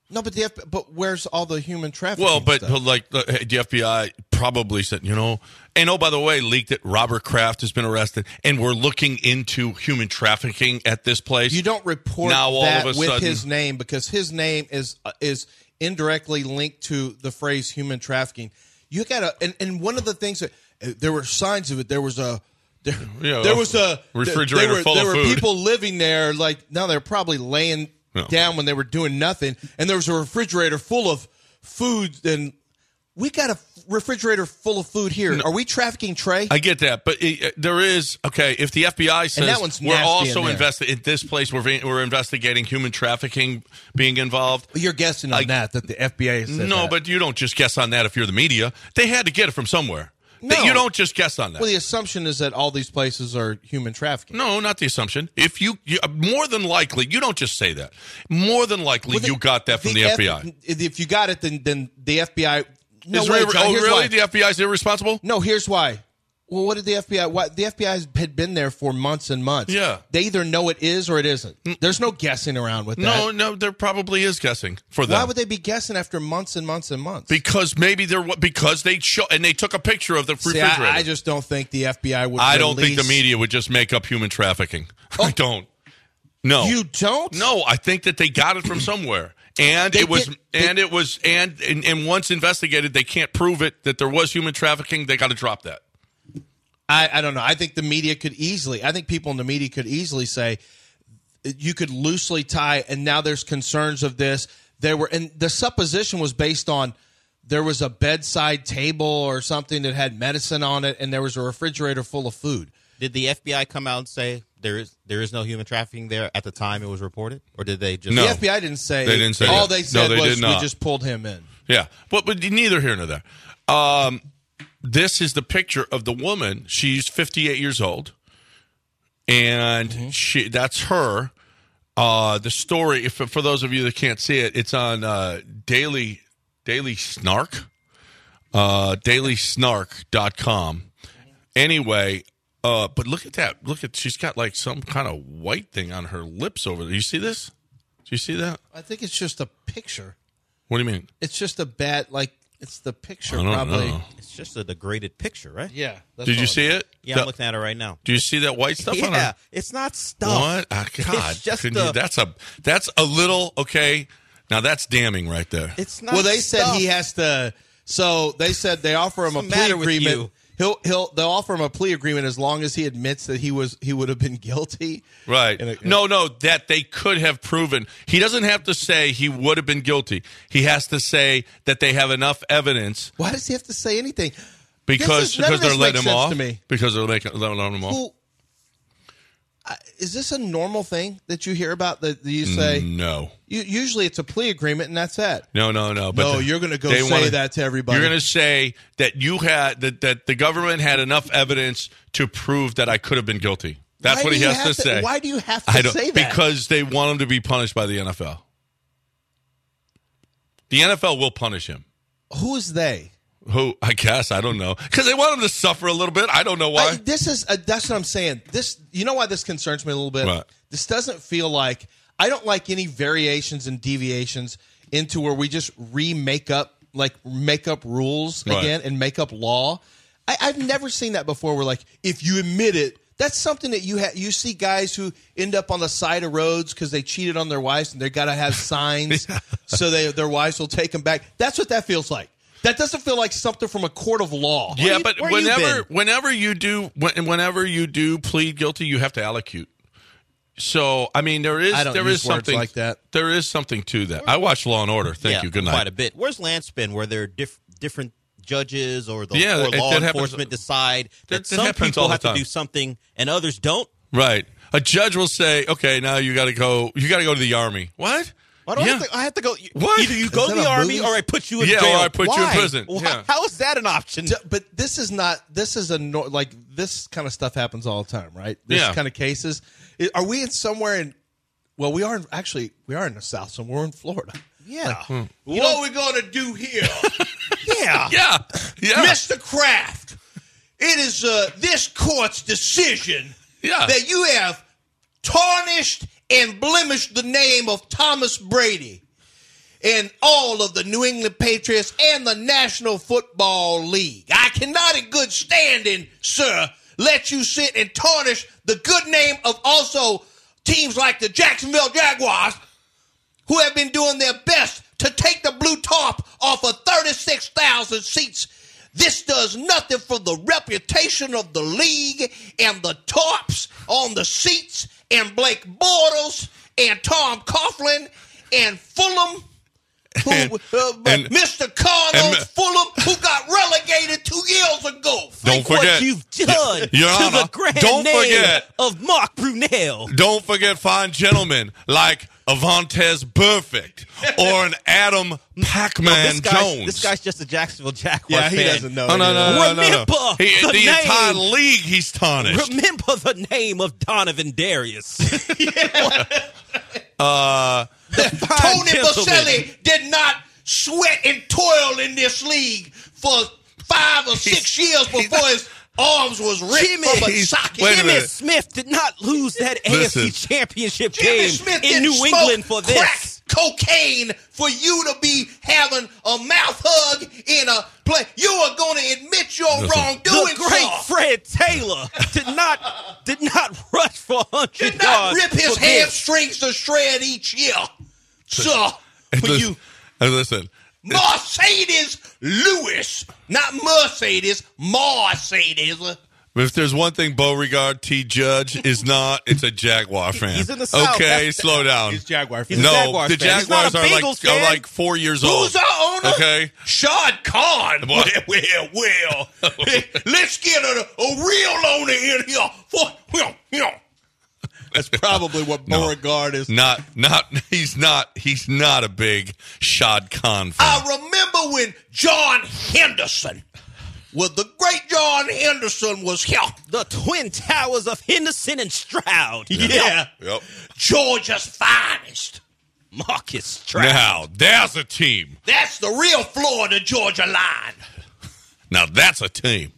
D: No, but where's all the human trafficking?
C: Well, but
D: stuff?
C: like the FBI probably said, and oh, by the way, leaked it. Robert Kraft has been arrested, and we're looking into human trafficking at this place.
D: You don't report
C: now, all
D: that
C: of a
D: with
C: sudden,
D: his name because his name is indirectly linked to the phrase human trafficking. You got to, and one of the things that there were signs of it. There was a
C: refrigerator full of food.
D: There were people living there. Like now, they're probably laying down when they were doing nothing, and there was a refrigerator full of food. And we got a refrigerator full of food here. Are we trafficking Trey?
C: I get that, but there is if the FBI says
D: and that one's
C: we're also
D: investing
C: at this place, we're investigating human trafficking being involved.
D: You're guessing on that the FBI said
C: no,
D: that.
C: but you don't just guess on that if you're the media. They had to get it from somewhere.
D: No.
C: You don't just guess on that.
D: Well, the assumption is that all these places are human trafficking.
C: No, not the assumption. If you more than likely, you don't just say that. More than likely, you got that from the FBI.
D: If you got it, then the FBI. No,
C: really?
D: Why.
C: The FBI's irresponsible?
D: No, here's why. Well, what did the FBI? Why, the FBI had been there for months and months.
C: Yeah,
D: they either know it is or it isn't. There's no guessing around with that.
C: No, there probably is guessing for them.
D: Why would they be guessing after months and months and months?
C: Because maybe they took a picture of the refrigerator.
D: I just don't think the FBI would.
C: I don't think the media would just make up human trafficking. I don't. No,
D: you don't.
C: No, I think that they got it from somewhere. And and once investigated, they can't prove it that there was human trafficking. They got to drop that.
D: I don't know. I think the media could easily. I think people in the media could easily say you could loosely tie. And now there's concerns of this. And the supposition was based on there was a bedside table or something that had medicine on it, and there was a refrigerator full of food.
E: Did the FBI come out and say there is no human trafficking there at the time it was reported, or did they just?
C: No.
D: The FBI didn't say.
C: They didn't say.
D: All
C: that.
D: they said
C: they
D: was
C: did not.
D: we just pulled him in.
C: Yeah, but neither here nor there. This is the picture of the woman. She's 58 years old, and that's her. The story, for those of you that can't see it, it's on Daily Snark, dailysnark.com. Anyway, but look at that. She's got like some kind of white thing on her lips over there. You see this? Do you see that?
D: I think it's just a picture.
C: What do you mean?
D: It's just a bad, it's the picture
C: I don't
D: probably.
C: know.
E: It's just a degraded picture, right?
D: Yeah.
C: Did you see it?
E: Yeah, I'm looking at it right now.
C: Do you see that white stuff on her?
E: Yeah, it's not stuff.
C: What? Oh, God.
E: It's just
C: that's a little, okay. Now that's damning right there.
E: It's not.
D: Well, they
E: stuff.
D: said he has to. So they said they offer him a plea agreement. They'll offer him a plea agreement as long as he admits that he would have been guilty.
C: Right. No, that they could have proven. He doesn't have to say he would have been guilty. He has to say that they have enough evidence.
D: Why does he have to say anything?
C: Because they're letting him off.
D: To me.
C: Because they're letting him off.
D: Well, is this a normal thing that you hear about that you say?
C: No.
D: Usually it's a plea agreement and that's it.
C: No.
D: But you're going to go say that to everybody.
C: You're going to say that you had that the government had enough evidence to prove that I could have been guilty. That's what he has to say.
D: Why do you have to say that?
C: Because they want him to be punished by the NFL. The NFL will punish him.
D: Who is they?
C: Who? I guess. I don't know. Because they want him to suffer a little bit. I don't know why.
D: That's what I'm saying. You know why this concerns me a little bit?
C: What?
D: This doesn't feel like, I don't like any variations and deviations into where we just make up rules again and make up law. I've never seen that before where like, if you admit it, that's something that you see guys who end up on the side of roads because they cheated on their wives and they got to have signs so their wives will take them back. That's what that feels like. That doesn't feel like something from a court of law.
C: Yeah, but whenever you do plead guilty, you have to allocute. So I mean, there is something
D: like that.
C: There is something to that. I watch Law and Order. Thank you. Good night.
E: Quite a bit. Where's Landspin, where there are different judges or law enforcement decide that some people have to do something and others don't?
C: Right. A judge will say, "Okay, now you got to go. You got to go to the Army." What?
E: I have to go.
C: What?
E: Either you go to the Army or I put you in jail.
C: Yeah, or I put you in prison.
E: Well, how is that an option?
D: But this is not. This is this kind of stuff happens all the time, right? This kind of cases. Are we in somewhere in? Well, we are in the South, so we're in Florida.
E: Yeah.
D: What are we going to do here?
C: Yeah.
D: Mr. Kraft, it is this court's decision that you have tarnished and blemished the name of Thomas Brady. and all of the New England Patriots and the National Football League. I cannot in good standing, sir, let you sit and tarnish the good name of also teams like the Jacksonville Jaguars, who have been doing their best to take the blue top off of 36,000 seats. This does nothing for the reputation of the league and the tops on the seats and Blake Bortles and Tom Coughlin and Fulham, Mr. Connell Fulham, who got relegated 2 years ago.
C: Don't forget
E: what you've done
C: Your
E: to
C: Honor,
E: the grand
C: don't
E: name
C: forget
E: of Mark Brunell.
C: Don't forget fine gentlemen like Avantez Perfect or an Adam Pac-Man Jones.
E: This guy's just a Jacksonville Jaguars
D: Yeah, he
E: fan.
D: doesn't know.
C: No.
E: Remember the
C: the
E: name.
C: entire league he's tarnished.
E: Remember the name of Donovan Darius.
D: Tony Boselli did not sweat and toil in this league for 5 or 6 years before his arms was ripped from a socket.
C: Wait a
E: Jimmy
C: minute.
E: Smith did not lose that
C: Listen.
E: AFC Championship
D: Jimmy
E: game
D: Smith
E: in
D: didn't
E: New
D: smoke
E: England for
D: crack
E: this.
D: cocaine for you to be having a mouth hug in a play. You are going to admit your wrongdoing,
E: The great
D: sir.
E: Fred Taylor did not rush for 100
D: Did not
E: yards.
D: rip his
E: for this.
D: hamstrings to shred each year, sir. For you,
C: Listen.
D: Mercedes Lewis, not Mercedes, Mercedes.
C: If there's one thing Beauregard T. Judge is not, it's a Jaguar fan.
E: He's in the South.
C: Okay, slow down.
D: He's Jaguar fan.
E: He's a
C: No,
E: Jaguars
C: the
E: fan. He's not
C: Jaguars
E: a
C: are
E: Bengals fan.
C: like 4 years old.
D: Who's our owner?
C: Okay.
D: Shad Khan.
C: What?
D: Well. Let's get a real owner in here. That's probably what Beauregard is.
C: He's not a big Shad Khan fan.
D: I remember when John Henderson, the great John Henderson was here.
E: The Twin Towers of Henderson and Stroud.
D: Yeah.
C: Yep.
D: Georgia's finest.
E: Marcus Stroud.
C: Now, there's a team.
D: That's the real Florida-Georgia line.
C: Now, that's a team.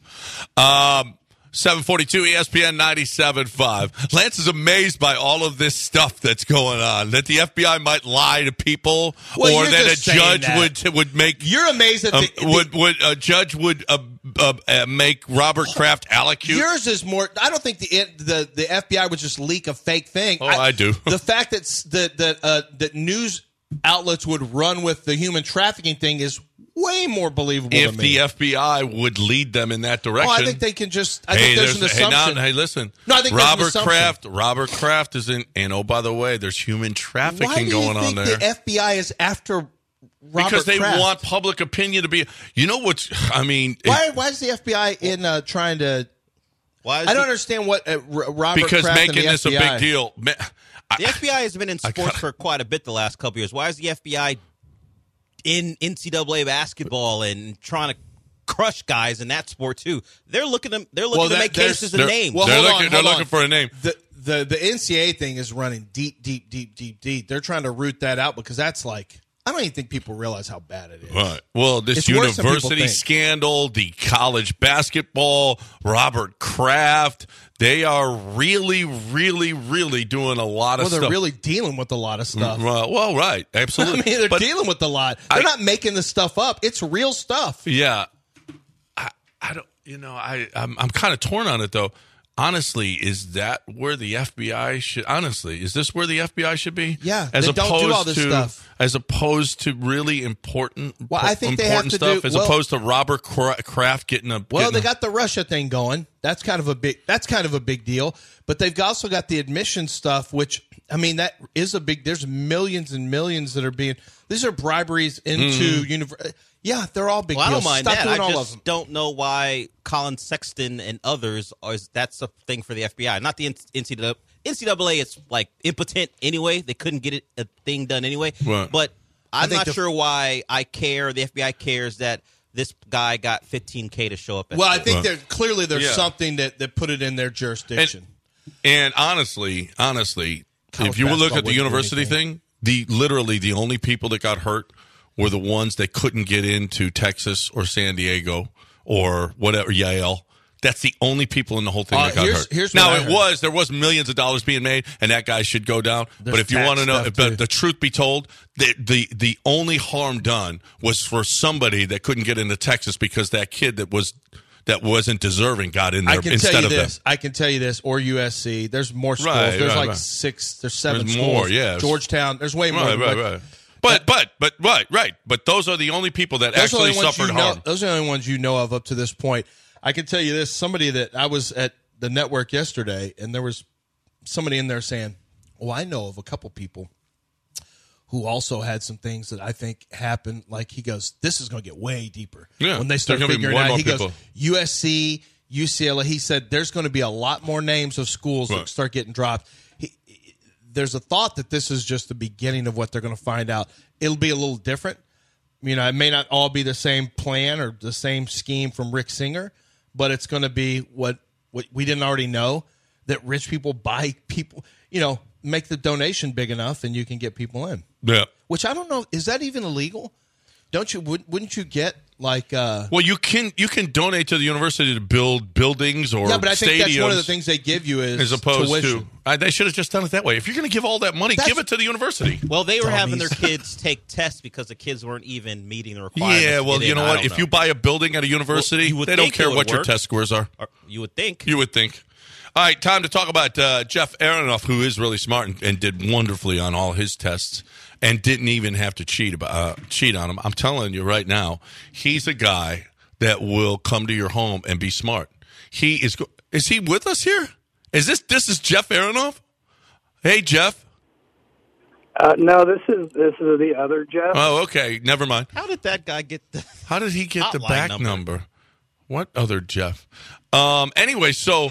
C: 742 ESPN 97.5. Lance is amazed by all of this stuff that's going on. That the FBI might lie to people,
D: Well,
C: or
D: you're
C: that a
D: just saying
C: judge
D: that.
C: would make.
D: You're amazed at
C: a judge would make Robert Kraft allocute.
D: Yours is more. I don't think the FBI would just leak a fake thing.
C: Oh, I do.
D: The fact that news outlets would run with the human trafficking thing is way more believable
C: If
D: to me.
C: the FBI would lead them in that direction.
D: Oh, I think they can just. I think there's an assumption.
C: Hey, listen.
D: No, I think there's an
C: Robert Kraft is in. And oh, by the way, there's human trafficking
D: Why do you
C: going on
D: think
C: there.
D: the FBI is after Robert
C: Because they
D: Kraft?
C: want public opinion to be. You know what's? I mean,
D: Why is the FBI in trying to?
E: Why is
D: I don't understand what Robert
C: because
D: Kraft and
C: making
D: the
C: this a
D: FBI.
C: big deal.
E: The FBI has been in sports for quite a bit the last couple years. Why is the FBI in NCAA basketball and trying to crush guys in that sport too? They're looking to make cases and names.
D: Well,
C: they're
D: hold on.
C: looking for a name.
D: The NCAA thing is running deep. They're trying to root that out because that's like, I don't even think people realize how bad it is.
C: Right. Well, this
D: It's worse than people
C: university
D: think.
C: scandal, the college basketball, Robert Kraft, they are really, really, really doing a lot of
D: Well, they're
C: stuff.
D: really dealing with a lot of stuff.
C: Well, right. Absolutely.
D: I mean, they're
C: But-
D: dealing with a lot. They're not making this stuff up. It's real stuff.
C: Yeah. I don't, I'm kind of torn on it, though. Honestly, is that where the FBI should? Honestly, is this where the FBI should be?
D: Yeah, they don't do all this stuff.
C: As opposed to really important.
D: Well, I think they have to
C: stuff,
D: do-
C: as opposed to Robert Kraft getting a.
D: Well, they got the Russia thing going. That's kind of a big deal. But they've also got the admission stuff, which I mean, that is a big. There's millions and millions that are being. These are briberies into university. Yeah, they're all big
E: Well, I
D: deals.
E: don't mind
D: Stop
E: that.
D: doing
E: I
D: all
E: just
D: of them.
E: don't know why Colin Sexton and others that's a thing for the FBI, not the NCAA. NCAA is like impotent anyway. They couldn't get a thing done anyway.
C: Right.
E: But I'm
D: think
E: not sure why I care. The FBI cares that this guy got $15K to show up.
D: Well, I think there's
C: Yeah.
D: something that put it in their jurisdiction.
C: And honestly,
D: College
C: if you would look
D: basketball
C: at the
D: wouldn't do
C: university
D: anything.
C: thing, literally the only people that got hurt were the ones that couldn't get into Texas or San Diego or whatever, Yale. That's the only people in the whole thing that got hurt.
D: Here's
C: now,
D: what I heard.
C: there was millions of dollars being made, and that guy should go down.
D: There's
C: but if you
D: tax
C: want to know,
D: stuff,
C: but
D: too.
C: the truth be told, the only harm done was for somebody that couldn't get into Texas because that kid that wasn't deserving got in there
D: I can
C: instead
D: tell you
C: of them.
D: this. I can tell you this. Or USC. There's more schools.
C: Right,
D: there's
C: right.
D: 6. There's 7
C: There's
D: schools.
C: more, yeah.
D: Georgetown. There's way more.
C: Right. But those are the only people that
D: Those are the
C: actually
D: only ones
C: suffered
D: you know-
C: harm.
D: Those are the only ones you know of up to this point. I can tell you this. Somebody that I was at the network yesterday, and there was somebody in there saying, "Oh, I know of a couple people who also had some things that I think happened." Like he goes, "This is going to get way deeper."
C: Yeah,
D: when they start
C: there's gonna be
D: figuring
C: more and
D: out,
C: more
D: he goes,
C: people.
D: USC, UCLA. He said there's going to be a lot more names of schools that
C: Right.
D: start getting dropped. There's a thought that this is just the beginning of what they're going to find out. It'll be a little different. You know, it may not all be the same plan or the same scheme from Rick Singer, but it's going to be what we didn't already know, that rich people buy people, you know, make the donation big enough and you can get people in.
C: Yeah.
D: Which I don't know, is that even illegal? Don't you wouldn't you get like
C: Well, you can donate to the university to build buildings or
D: yeah, but I think
C: stadiums,
D: that's one of the things they give you is
C: as opposed
D: tuition.
C: to they should have just done it that way. If you're going to give all that money, give it to the university.
E: Well, they were having their
D: Dummies.
E: kids take tests because the kids weren't even meeting the requirements.
C: Yeah,
E: to
C: well,
E: get
C: you
E: in.
C: know
E: I
C: what?
E: don't
C: If
E: know.
C: you buy a building at a university,
E: you would
C: they don't
E: think it
C: care
E: would
C: what your
E: work.
C: test scores are.
E: You would think.
C: You would think. All right, time to talk about Jeff Aronoff, who is really smart and did wonderfully on all his tests and didn't even have to cheat on them. I'm telling you right now, he's a guy that will come to your home and be smart. He is. Is he with us here? Is this is Jeff Aronoff? Hey, Jeff.
J: No, this is the other Jeff.
C: Oh, okay. Never mind.
E: How did that guy get the?
C: How did he get the
E: hotline
C: back number? What other Jeff? Anyway, so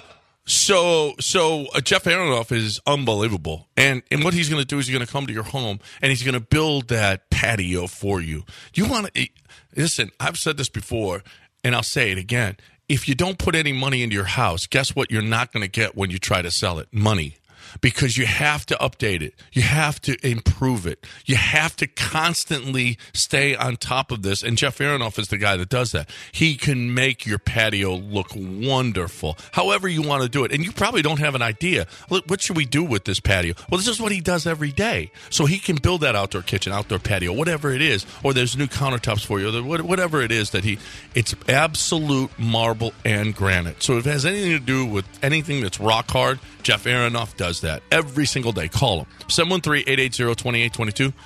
C: Jeff Aronoff is unbelievable, and what he's going to do is he's going to come to your home and he's going to build that patio for you. You want to listen? I've said this before, and I'll say it again. If you don't put any money into your house, guess what? You're not going to get when you try to sell it. Money. Because you have to update it. You have to improve it. You have to constantly stay on top of this. And Jeff Aronoff is the guy that does that. He can make your patio look wonderful, however you want to do it. And you probably don't have an idea. Look, what should we do with this patio? Well, this is what he does every day. So he can build that outdoor kitchen, outdoor patio, whatever it is. Or there's new countertops for you. Or whatever it is that it's absolute marble and granite. So if it has anything to do with anything that's rock hard, Jeff Aronoff does that every single day. Call him. 713-880-2822.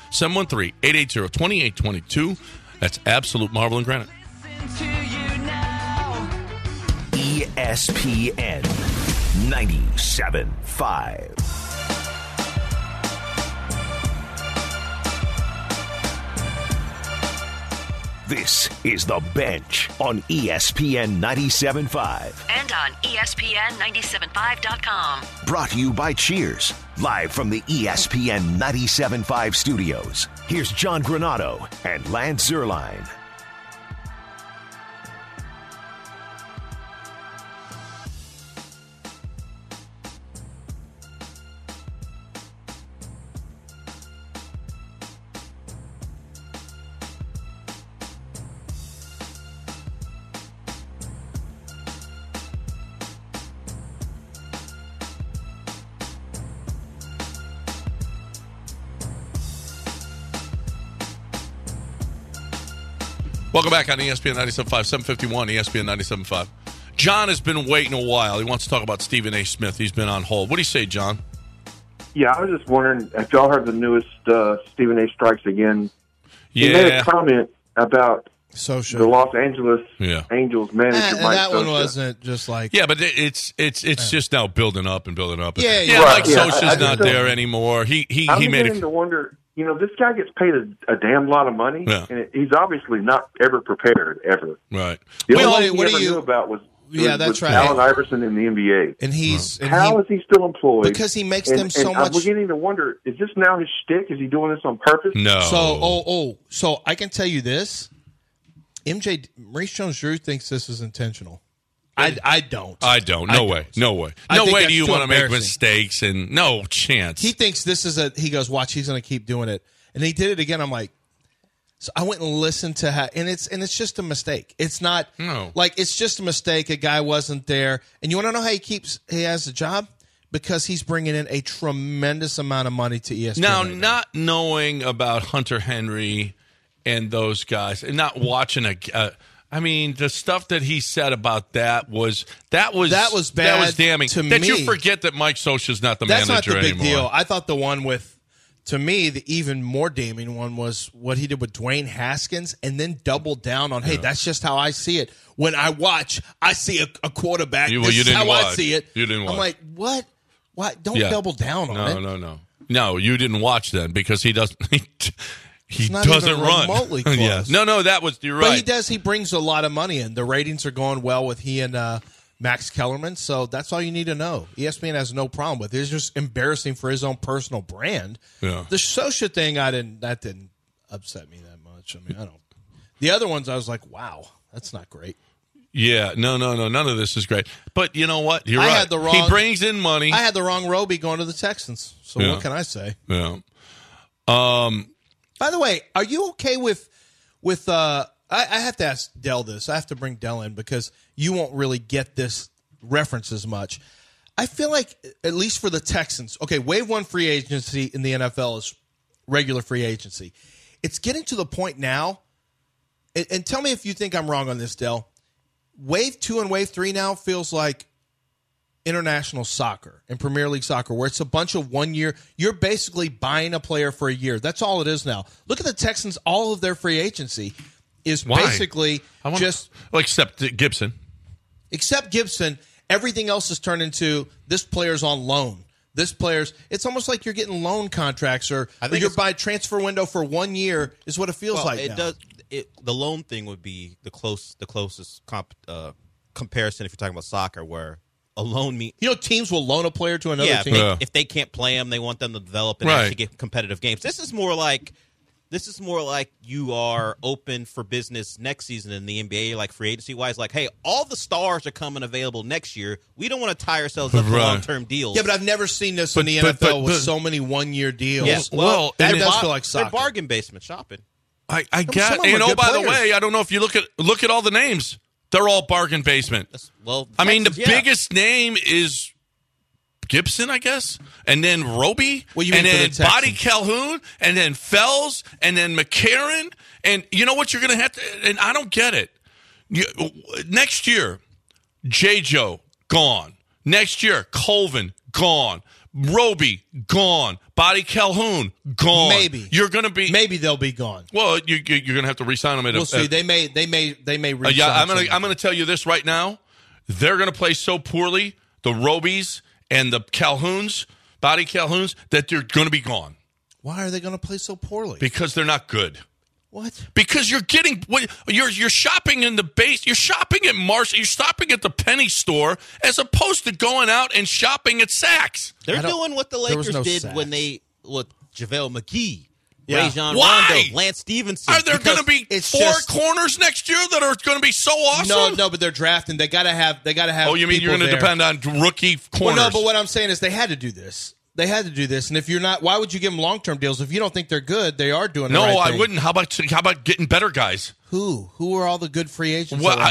C: 713-880-2822. That's absolute marble and granite.
A: ESPN 97.5. This is The Bench on ESPN 97.5.
B: And on ESPN975.com.
A: Brought to you by Cheers, live from the ESPN 97.5 studios. Here's John Granado and Lance Zierlein.
C: Welcome back on ESPN 97.5, 751 ESPN 97.5. John has been waiting a while. He wants to talk about Stephen A. Smith. He's been on hold. What do you say, John?
K: Yeah, I was just wondering if y'all heard the newest Stephen A. Strikes Again.
C: Yeah.
K: He made a comment about
D: Socha.
K: the Los Angeles Angels manager
D: And
K: Mike
D: that one
K: Socha.
D: wasn't just like
C: Yeah, but it's just now building up and building up.
D: Yeah,
C: yeah.
K: right.
C: Like
K: Yeah,
C: Socha's
K: I
C: not
K: just
C: there
K: don't-
C: anymore. He
K: I'm
C: made
K: beginning
C: a
K: to wonder, you know, this guy gets paid a damn lot of money,
C: Yeah.
K: and he's obviously not ever prepared, ever.
C: right.
K: The
D: Well,
K: only thing
D: what
K: he
D: do
K: ever
D: you-
K: knew about was
D: Yeah, that's
K: was
D: right.
K: Allen Iverson in the NBA.
D: and he's and
K: How is he still employed?
D: because he makes them so
K: and
D: much.
K: I'm beginning to wonder, is this now his shtick? Is he doing this on purpose?
C: No.
D: So I can tell you this: Maurice Jones-Drew thinks this is intentional. I don't.
C: I don't. No way. No way.
D: I
C: No
D: think
C: way
D: that's
C: do you
D: too
C: want to make
D: embarrassing.
C: mistakes and no chance.
D: He thinks this is he goes, watch, he's going to keep doing it. And he did it again. I'm like, So I went and listened to how, and it's just a mistake. It's not like it's just a mistake. A guy wasn't there, and you want to know how he has a job because he's bringing in a tremendous amount of money to ESPN.
C: Now, not knowing about Hunter Henry and those guys, and not watching I mean, the stuff that he said about that was bad. That was damning.
D: To
C: that
D: me,
C: you forget that Mike Scioscia's not the
D: that's
C: manager
D: not the big
C: anymore.
D: deal. I thought the one with. To me, the even more damning one was what he did with Dwayne Haskins and then doubled down on, hey, that's just how I see it. When I watch, I see a quarterback. This is how I see it.
C: You didn't watch.
D: I'm like, what? Why? Don't double down on it.
C: No, you didn't watch then because he doesn't. He
D: not
C: doesn't
D: even
C: run.
D: Remotely close.
C: Yeah. No, that was, you're right.
D: But he does. He brings a lot of money in. The ratings are going well with he and Max Kellerman, so that's all you need to know. ESPN has no problem with it. It's just embarrassing for his own personal brand.
C: Yeah.
D: The Scioscia thing, that didn't upset me that much. I mean, I don't. The other ones, I was like, wow, that's not great.
C: Yeah, no, none of this is great. But you know what? You're right.
D: Had the wrong,
C: he brings in money.
D: I had the wrong Roby going to the Texans. So what can I say?
C: Yeah.
D: By the way, are you okay with I have to ask Dell this. I have to bring Dell in because you won't really get this reference as much. I feel like, at least for the Texans, okay, wave one free agency in the NFL is regular free agency. It's getting to the point now, and tell me if you think I'm wrong on this, Dell. Wave 2 and wave 3 now feels like international soccer and Premier League soccer, where it's a bunch of 1 year. You're basically buying a player for a year. That's all it is now. Look at the Texans. All of their free agency is basically
C: except Gibson.
D: Except Gibson, everything else is turned into this player's on loan. This player's. It's almost like you're getting loan contracts, or you're buying transfer window for 1 year. Is what it feels like.
E: It
D: now.
E: does. The loan thing would be the closest comparison if you're talking about soccer, where a loan
D: teams will loan a player to another team.
E: If they can't play them, they want them to develop and actually get competitive games. This is more like you are open for business next season in the NBA, like free agency wise. Like, hey, all the stars are coming available next year. We don't want to tie ourselves up for long-term deals.
D: Yeah, but I've never seen this in the NFL with so many 1 year deals.
E: Yeah, well,
D: that does feel like soccer.
E: They're bargain basement shopping.
C: I get. And by the way, I don't know if you look at all the names. They're all bargain basement. I mean, the biggest name is Gibson, I guess, and then Roby, and then Body Calhoun, and then Fells, and then McCarron. And you know what you're going to have to – and I don't get it. Next year, J-Joe, gone. Next year, Colvin, gone. Roby, gone. Body Calhoun, gone.
D: Maybe
C: you're going to be.
D: Maybe they'll be gone.
C: Well, you're going to have to re-sign them.
D: We'll see. They may. Re-sign
C: I'm going to tell you this right now. They're going to play so poorly, the Robys and the Calhouns, Body Calhouns, that they're going to be gone.
D: Why are they going to play so poorly?
C: Because they're not good.
D: What?
C: Because you're shopping in the base. You're shopping at Marshall. You're stopping at the penny store as opposed to going out and shopping at Saks.
E: They're doing what the Lakers did
D: Saks.
E: when they JaVale McGee,
D: Yeah.
E: Rajon
C: Why?
E: Rondo, Lance Stevenson.
C: Are there going to be four corners next year that are going to be so awesome?
D: No, but they're drafting. They got to have.
C: Oh, you mean you're going to depend on rookie corners?
D: Well, no, but what I'm saying is they had to do this. They had to do this, and if you're not, why would you give them long-term deals if you don't think they're good? They are doing.
C: No,
D: the right
C: I
D: thing.
C: wouldn't. How about getting better guys?
D: Who are all the good free agents?
C: Well,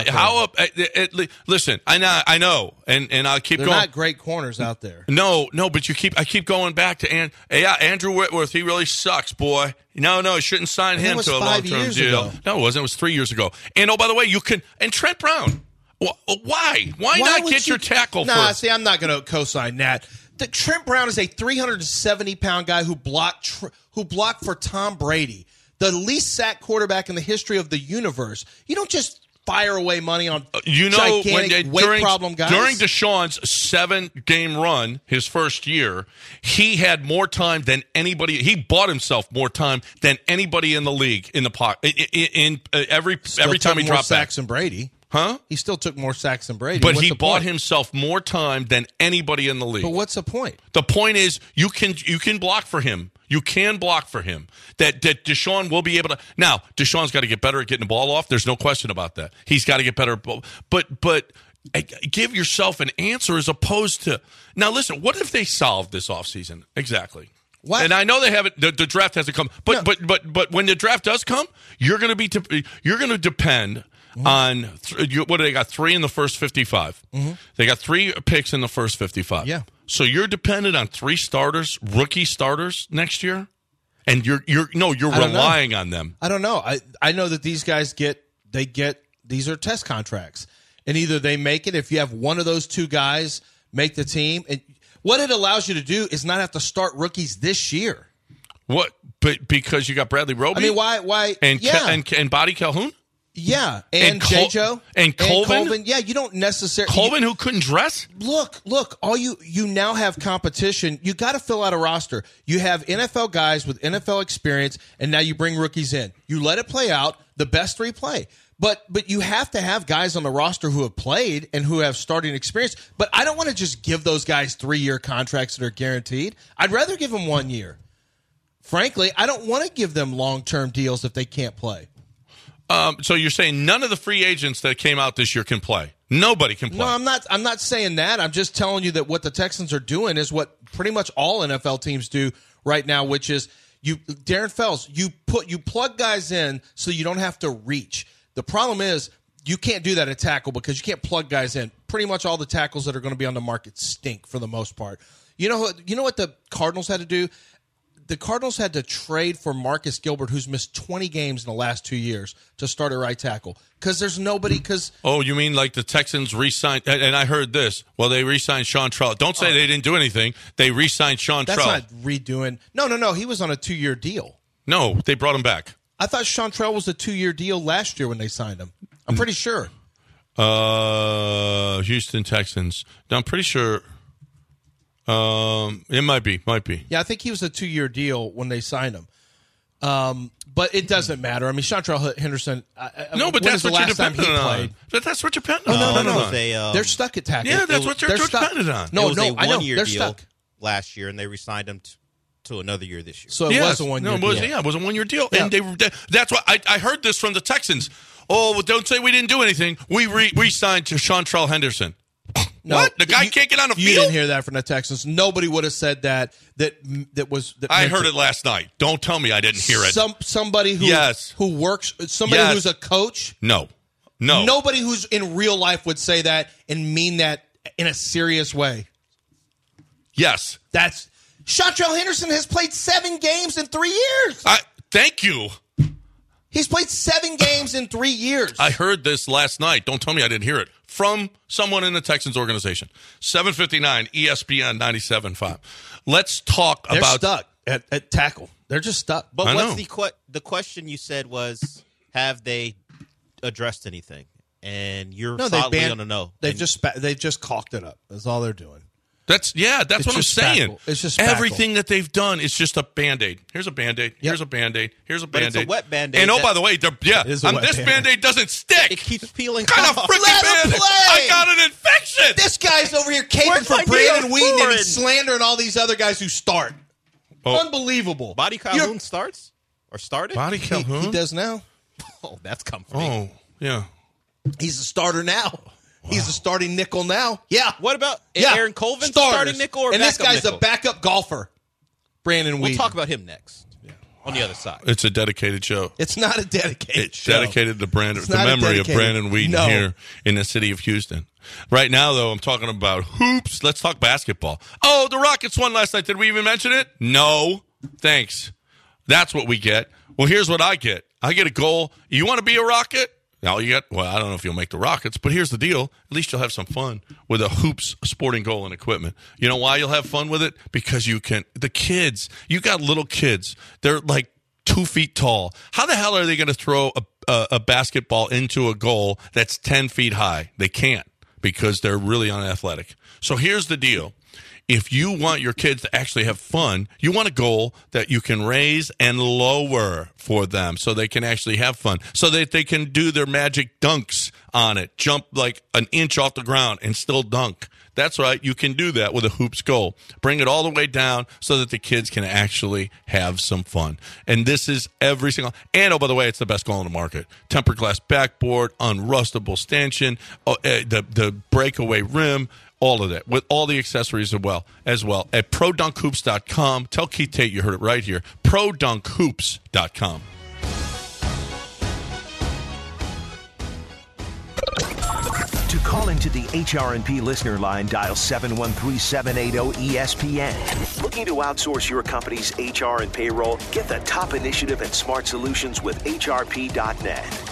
C: listen, I know, and I'll keep
D: They're
C: going.
D: not great corners out there.
C: No, but I keep going back to Andrew Whitworth. He really sucks, boy. No, you shouldn't sign him to a long-term deal.
D: Ago.
C: No, it wasn't. It was 3 years ago. And by the way, and Trent Brown. Why? Why not get your tackle first?
D: See, I'm not going to co-sign that. Trent Brown is a 370-pound guy who blocked for Tom Brady, the least sacked quarterback in the history of the universe. You don't just fire away money on gigantic weight problem guys.
C: During Deshaun's 7-game run, his first year, he had more time than anybody. He bought himself more time than anybody in the league in the pocket. Every time he dropped
D: sacks than Brady.
C: Huh?
D: He still took more sacks than Brady.
C: But he bought himself more time than anybody in the league.
D: But what's the point?
C: The point is you can block for him. You can block for him. That Deshaun will be able to. Now, Deshaun's got to get better at getting the ball off. There's no question about that. He's got to get better. But give yourself an answer as opposed to. Now, listen, what if they solved this offseason? Exactly.
D: What?
C: And I know they haven't. The draft hasn't come, but when the draft does come, you're going to depend on what do they got? 3 in the first 55. They got 3 picks in the first 55.
D: Yeah.
C: So you're dependent on 3 starters, rookie starters next year, and you're relying on them.
D: I don't know. I know that these guys get these are test contracts, and either they make it if you have one of those 2 guys make the team, and what it allows you to do is not have to start rookies this year.
C: What? But because you got Bradley Roby.
D: I mean, why?
C: And
D: yeah.
C: and Body Calhoun.
D: Yeah, and J-Joe.
C: And Colvin.
D: Yeah, you don't necessarily...
C: Colvin, who couldn't dress?
D: Look, all you now have competition. You got to fill out a roster. You have NFL guys with NFL experience, and now you bring rookies in. You let it play out. The best 3 play. But you have to have guys on the roster who have played and who have starting experience. But I don't want to just give those guys 3-year contracts that are guaranteed. I'd rather give them 1 year. Frankly, I don't want to give them long-term deals if they can't play.
C: So you're saying none of the free agents that came out this year can play? Nobody can play.
D: No, I'm not saying that. I'm just telling you that what the Texans are doing is what pretty much all NFL teams do right now, which is Darren Fells, you plug guys in so you don't have to reach. The problem is you can't do that at tackle because you can't plug guys in. Pretty much all the tackles that are going to be on the market stink for the most part. You know what the Cardinals had to do? The Cardinals had to trade for Marcus Gilbert, who's missed 20 games in the last 2 years, to start at right tackle. Because there's nobody.
C: Oh, you mean like the Texans re-signed? And I heard this. Well, they re-signed Sean Trell. Don't say they didn't do anything. They re-signed Sean Trell.
D: That's not redoing. No. He was on a 2-year deal.
C: No, they brought him back.
D: I thought Sean Trell was a 2-year deal last year when they signed him. I'm pretty sure.
C: Houston Texans. No, I'm pretty sure. It might be.
D: Yeah, I think he was a 2-year deal when they signed him. But it doesn't matter. I mean, Chantrell Henderson.
C: No, but that's what you're dependent on. But that's what you're dependent on.
D: No. They're stuck at tackle.
C: Yeah, that's what you're dependent on.
E: No, it was a 1-year
D: They're
E: deal
D: stuck
E: last year, and they re-signed him to another year this year.
D: So it was a 1-year deal.
C: Yeah, it was a 1-year deal.
D: Yeah.
C: And that's why I heard this from the Texans. Oh, well, don't say we didn't do anything. We re-signed to Chantrell Henderson.
D: No,
C: what? The guy can't get on the field?
D: You didn't hear that from the Texans. Nobody would have said that.
C: I heard it last night. Don't tell me I didn't hear it.
D: Somebody who works, somebody who's a coach.
C: No.
D: Nobody who's in real life would say that and mean that in a serious way.
C: Yes.
D: Chantrell Henderson has played 7 games in 3 years.
C: Thank you.
D: He's played 7 games in 3 years.
C: I heard this last night. Don't tell me I didn't hear it. From someone in the Texans organization. 7:59, ESPN 97.5. Let's talk
D: They're
C: about...
D: stuck at tackle. They're just stuck.
E: But what's the question you said was, have they addressed anything? And you're solidly on a no.
D: They've just caulked it up. That's all they're doing.
C: That's what I'm saying.
D: It's just
C: everything that they've done is just a Band-Aid. Here's a Band-Aid. Yep. Here's a Band-Aid. Here's a Band-Aid.
E: But it's a wet Band-Aid.
C: And by the way, this Band-Aid doesn't stick.
E: It keeps peeling
C: What kind
E: off.
C: of freaking Band-Aid? I got an infection.
D: This guy's over here caping for Brandon Whedon and he's slandering all these other guys who start. Unbelievable.
E: Body Calhoun starts? Or started?
C: Body Calhoun?
D: He does now.
E: Oh, that's comforting.
C: Oh, yeah.
D: He's a starter now. Wow. He's a starting nickel now. Yeah.
E: What about Aaron Colvin starting nickel or
D: and
E: backup
D: this guy's
E: nickel?
D: a backup golfer, Brandon Whedon.
E: We'll talk about him next on the other side.
C: It's a dedicated show.
D: It's not a dedicated show.
C: It's dedicated to the memory of Brandon Whedon here in the city of Houston. Right now, though, I'm talking about hoops. Let's talk basketball. Oh, the Rockets won last night. Did we even mention it? No. Thanks. That's what we get. Well, here's what I get. I get a goal. You want to be a Rocket? Now you got, I don't know if you'll make the Rockets, but here's the deal. At least you'll have some fun with a hoops sporting goal and equipment. You know why you'll have fun with it? Because you got little kids. They're like 2 feet tall. How the hell are they going to throw a basketball into a goal that's 10 feet high? They can't because they're really unathletic. So here's the deal. If you want your kids to actually have fun, you want a goal that you can raise and lower for them so they can actually have fun, so that they can do their magic dunks on it, jump like an inch off the ground and still dunk. That's right. You can do that with a hoops goal. Bring it all the way down so that the kids can actually have some fun. And this is every single. And, by the way, it's the best goal on the market. Tempered glass backboard, unrustable stanchion, the breakaway rim. All of that, with all the accessories as well at ProDunkHoops.com. Tell Keith Tate you heard it right here. ProDunkHoops.com.
A: To call into the HRNP listener line, dial 713-780-ESPN. Looking to outsource your company's HR and payroll? Get the top initiative and smart solutions with HRP.net.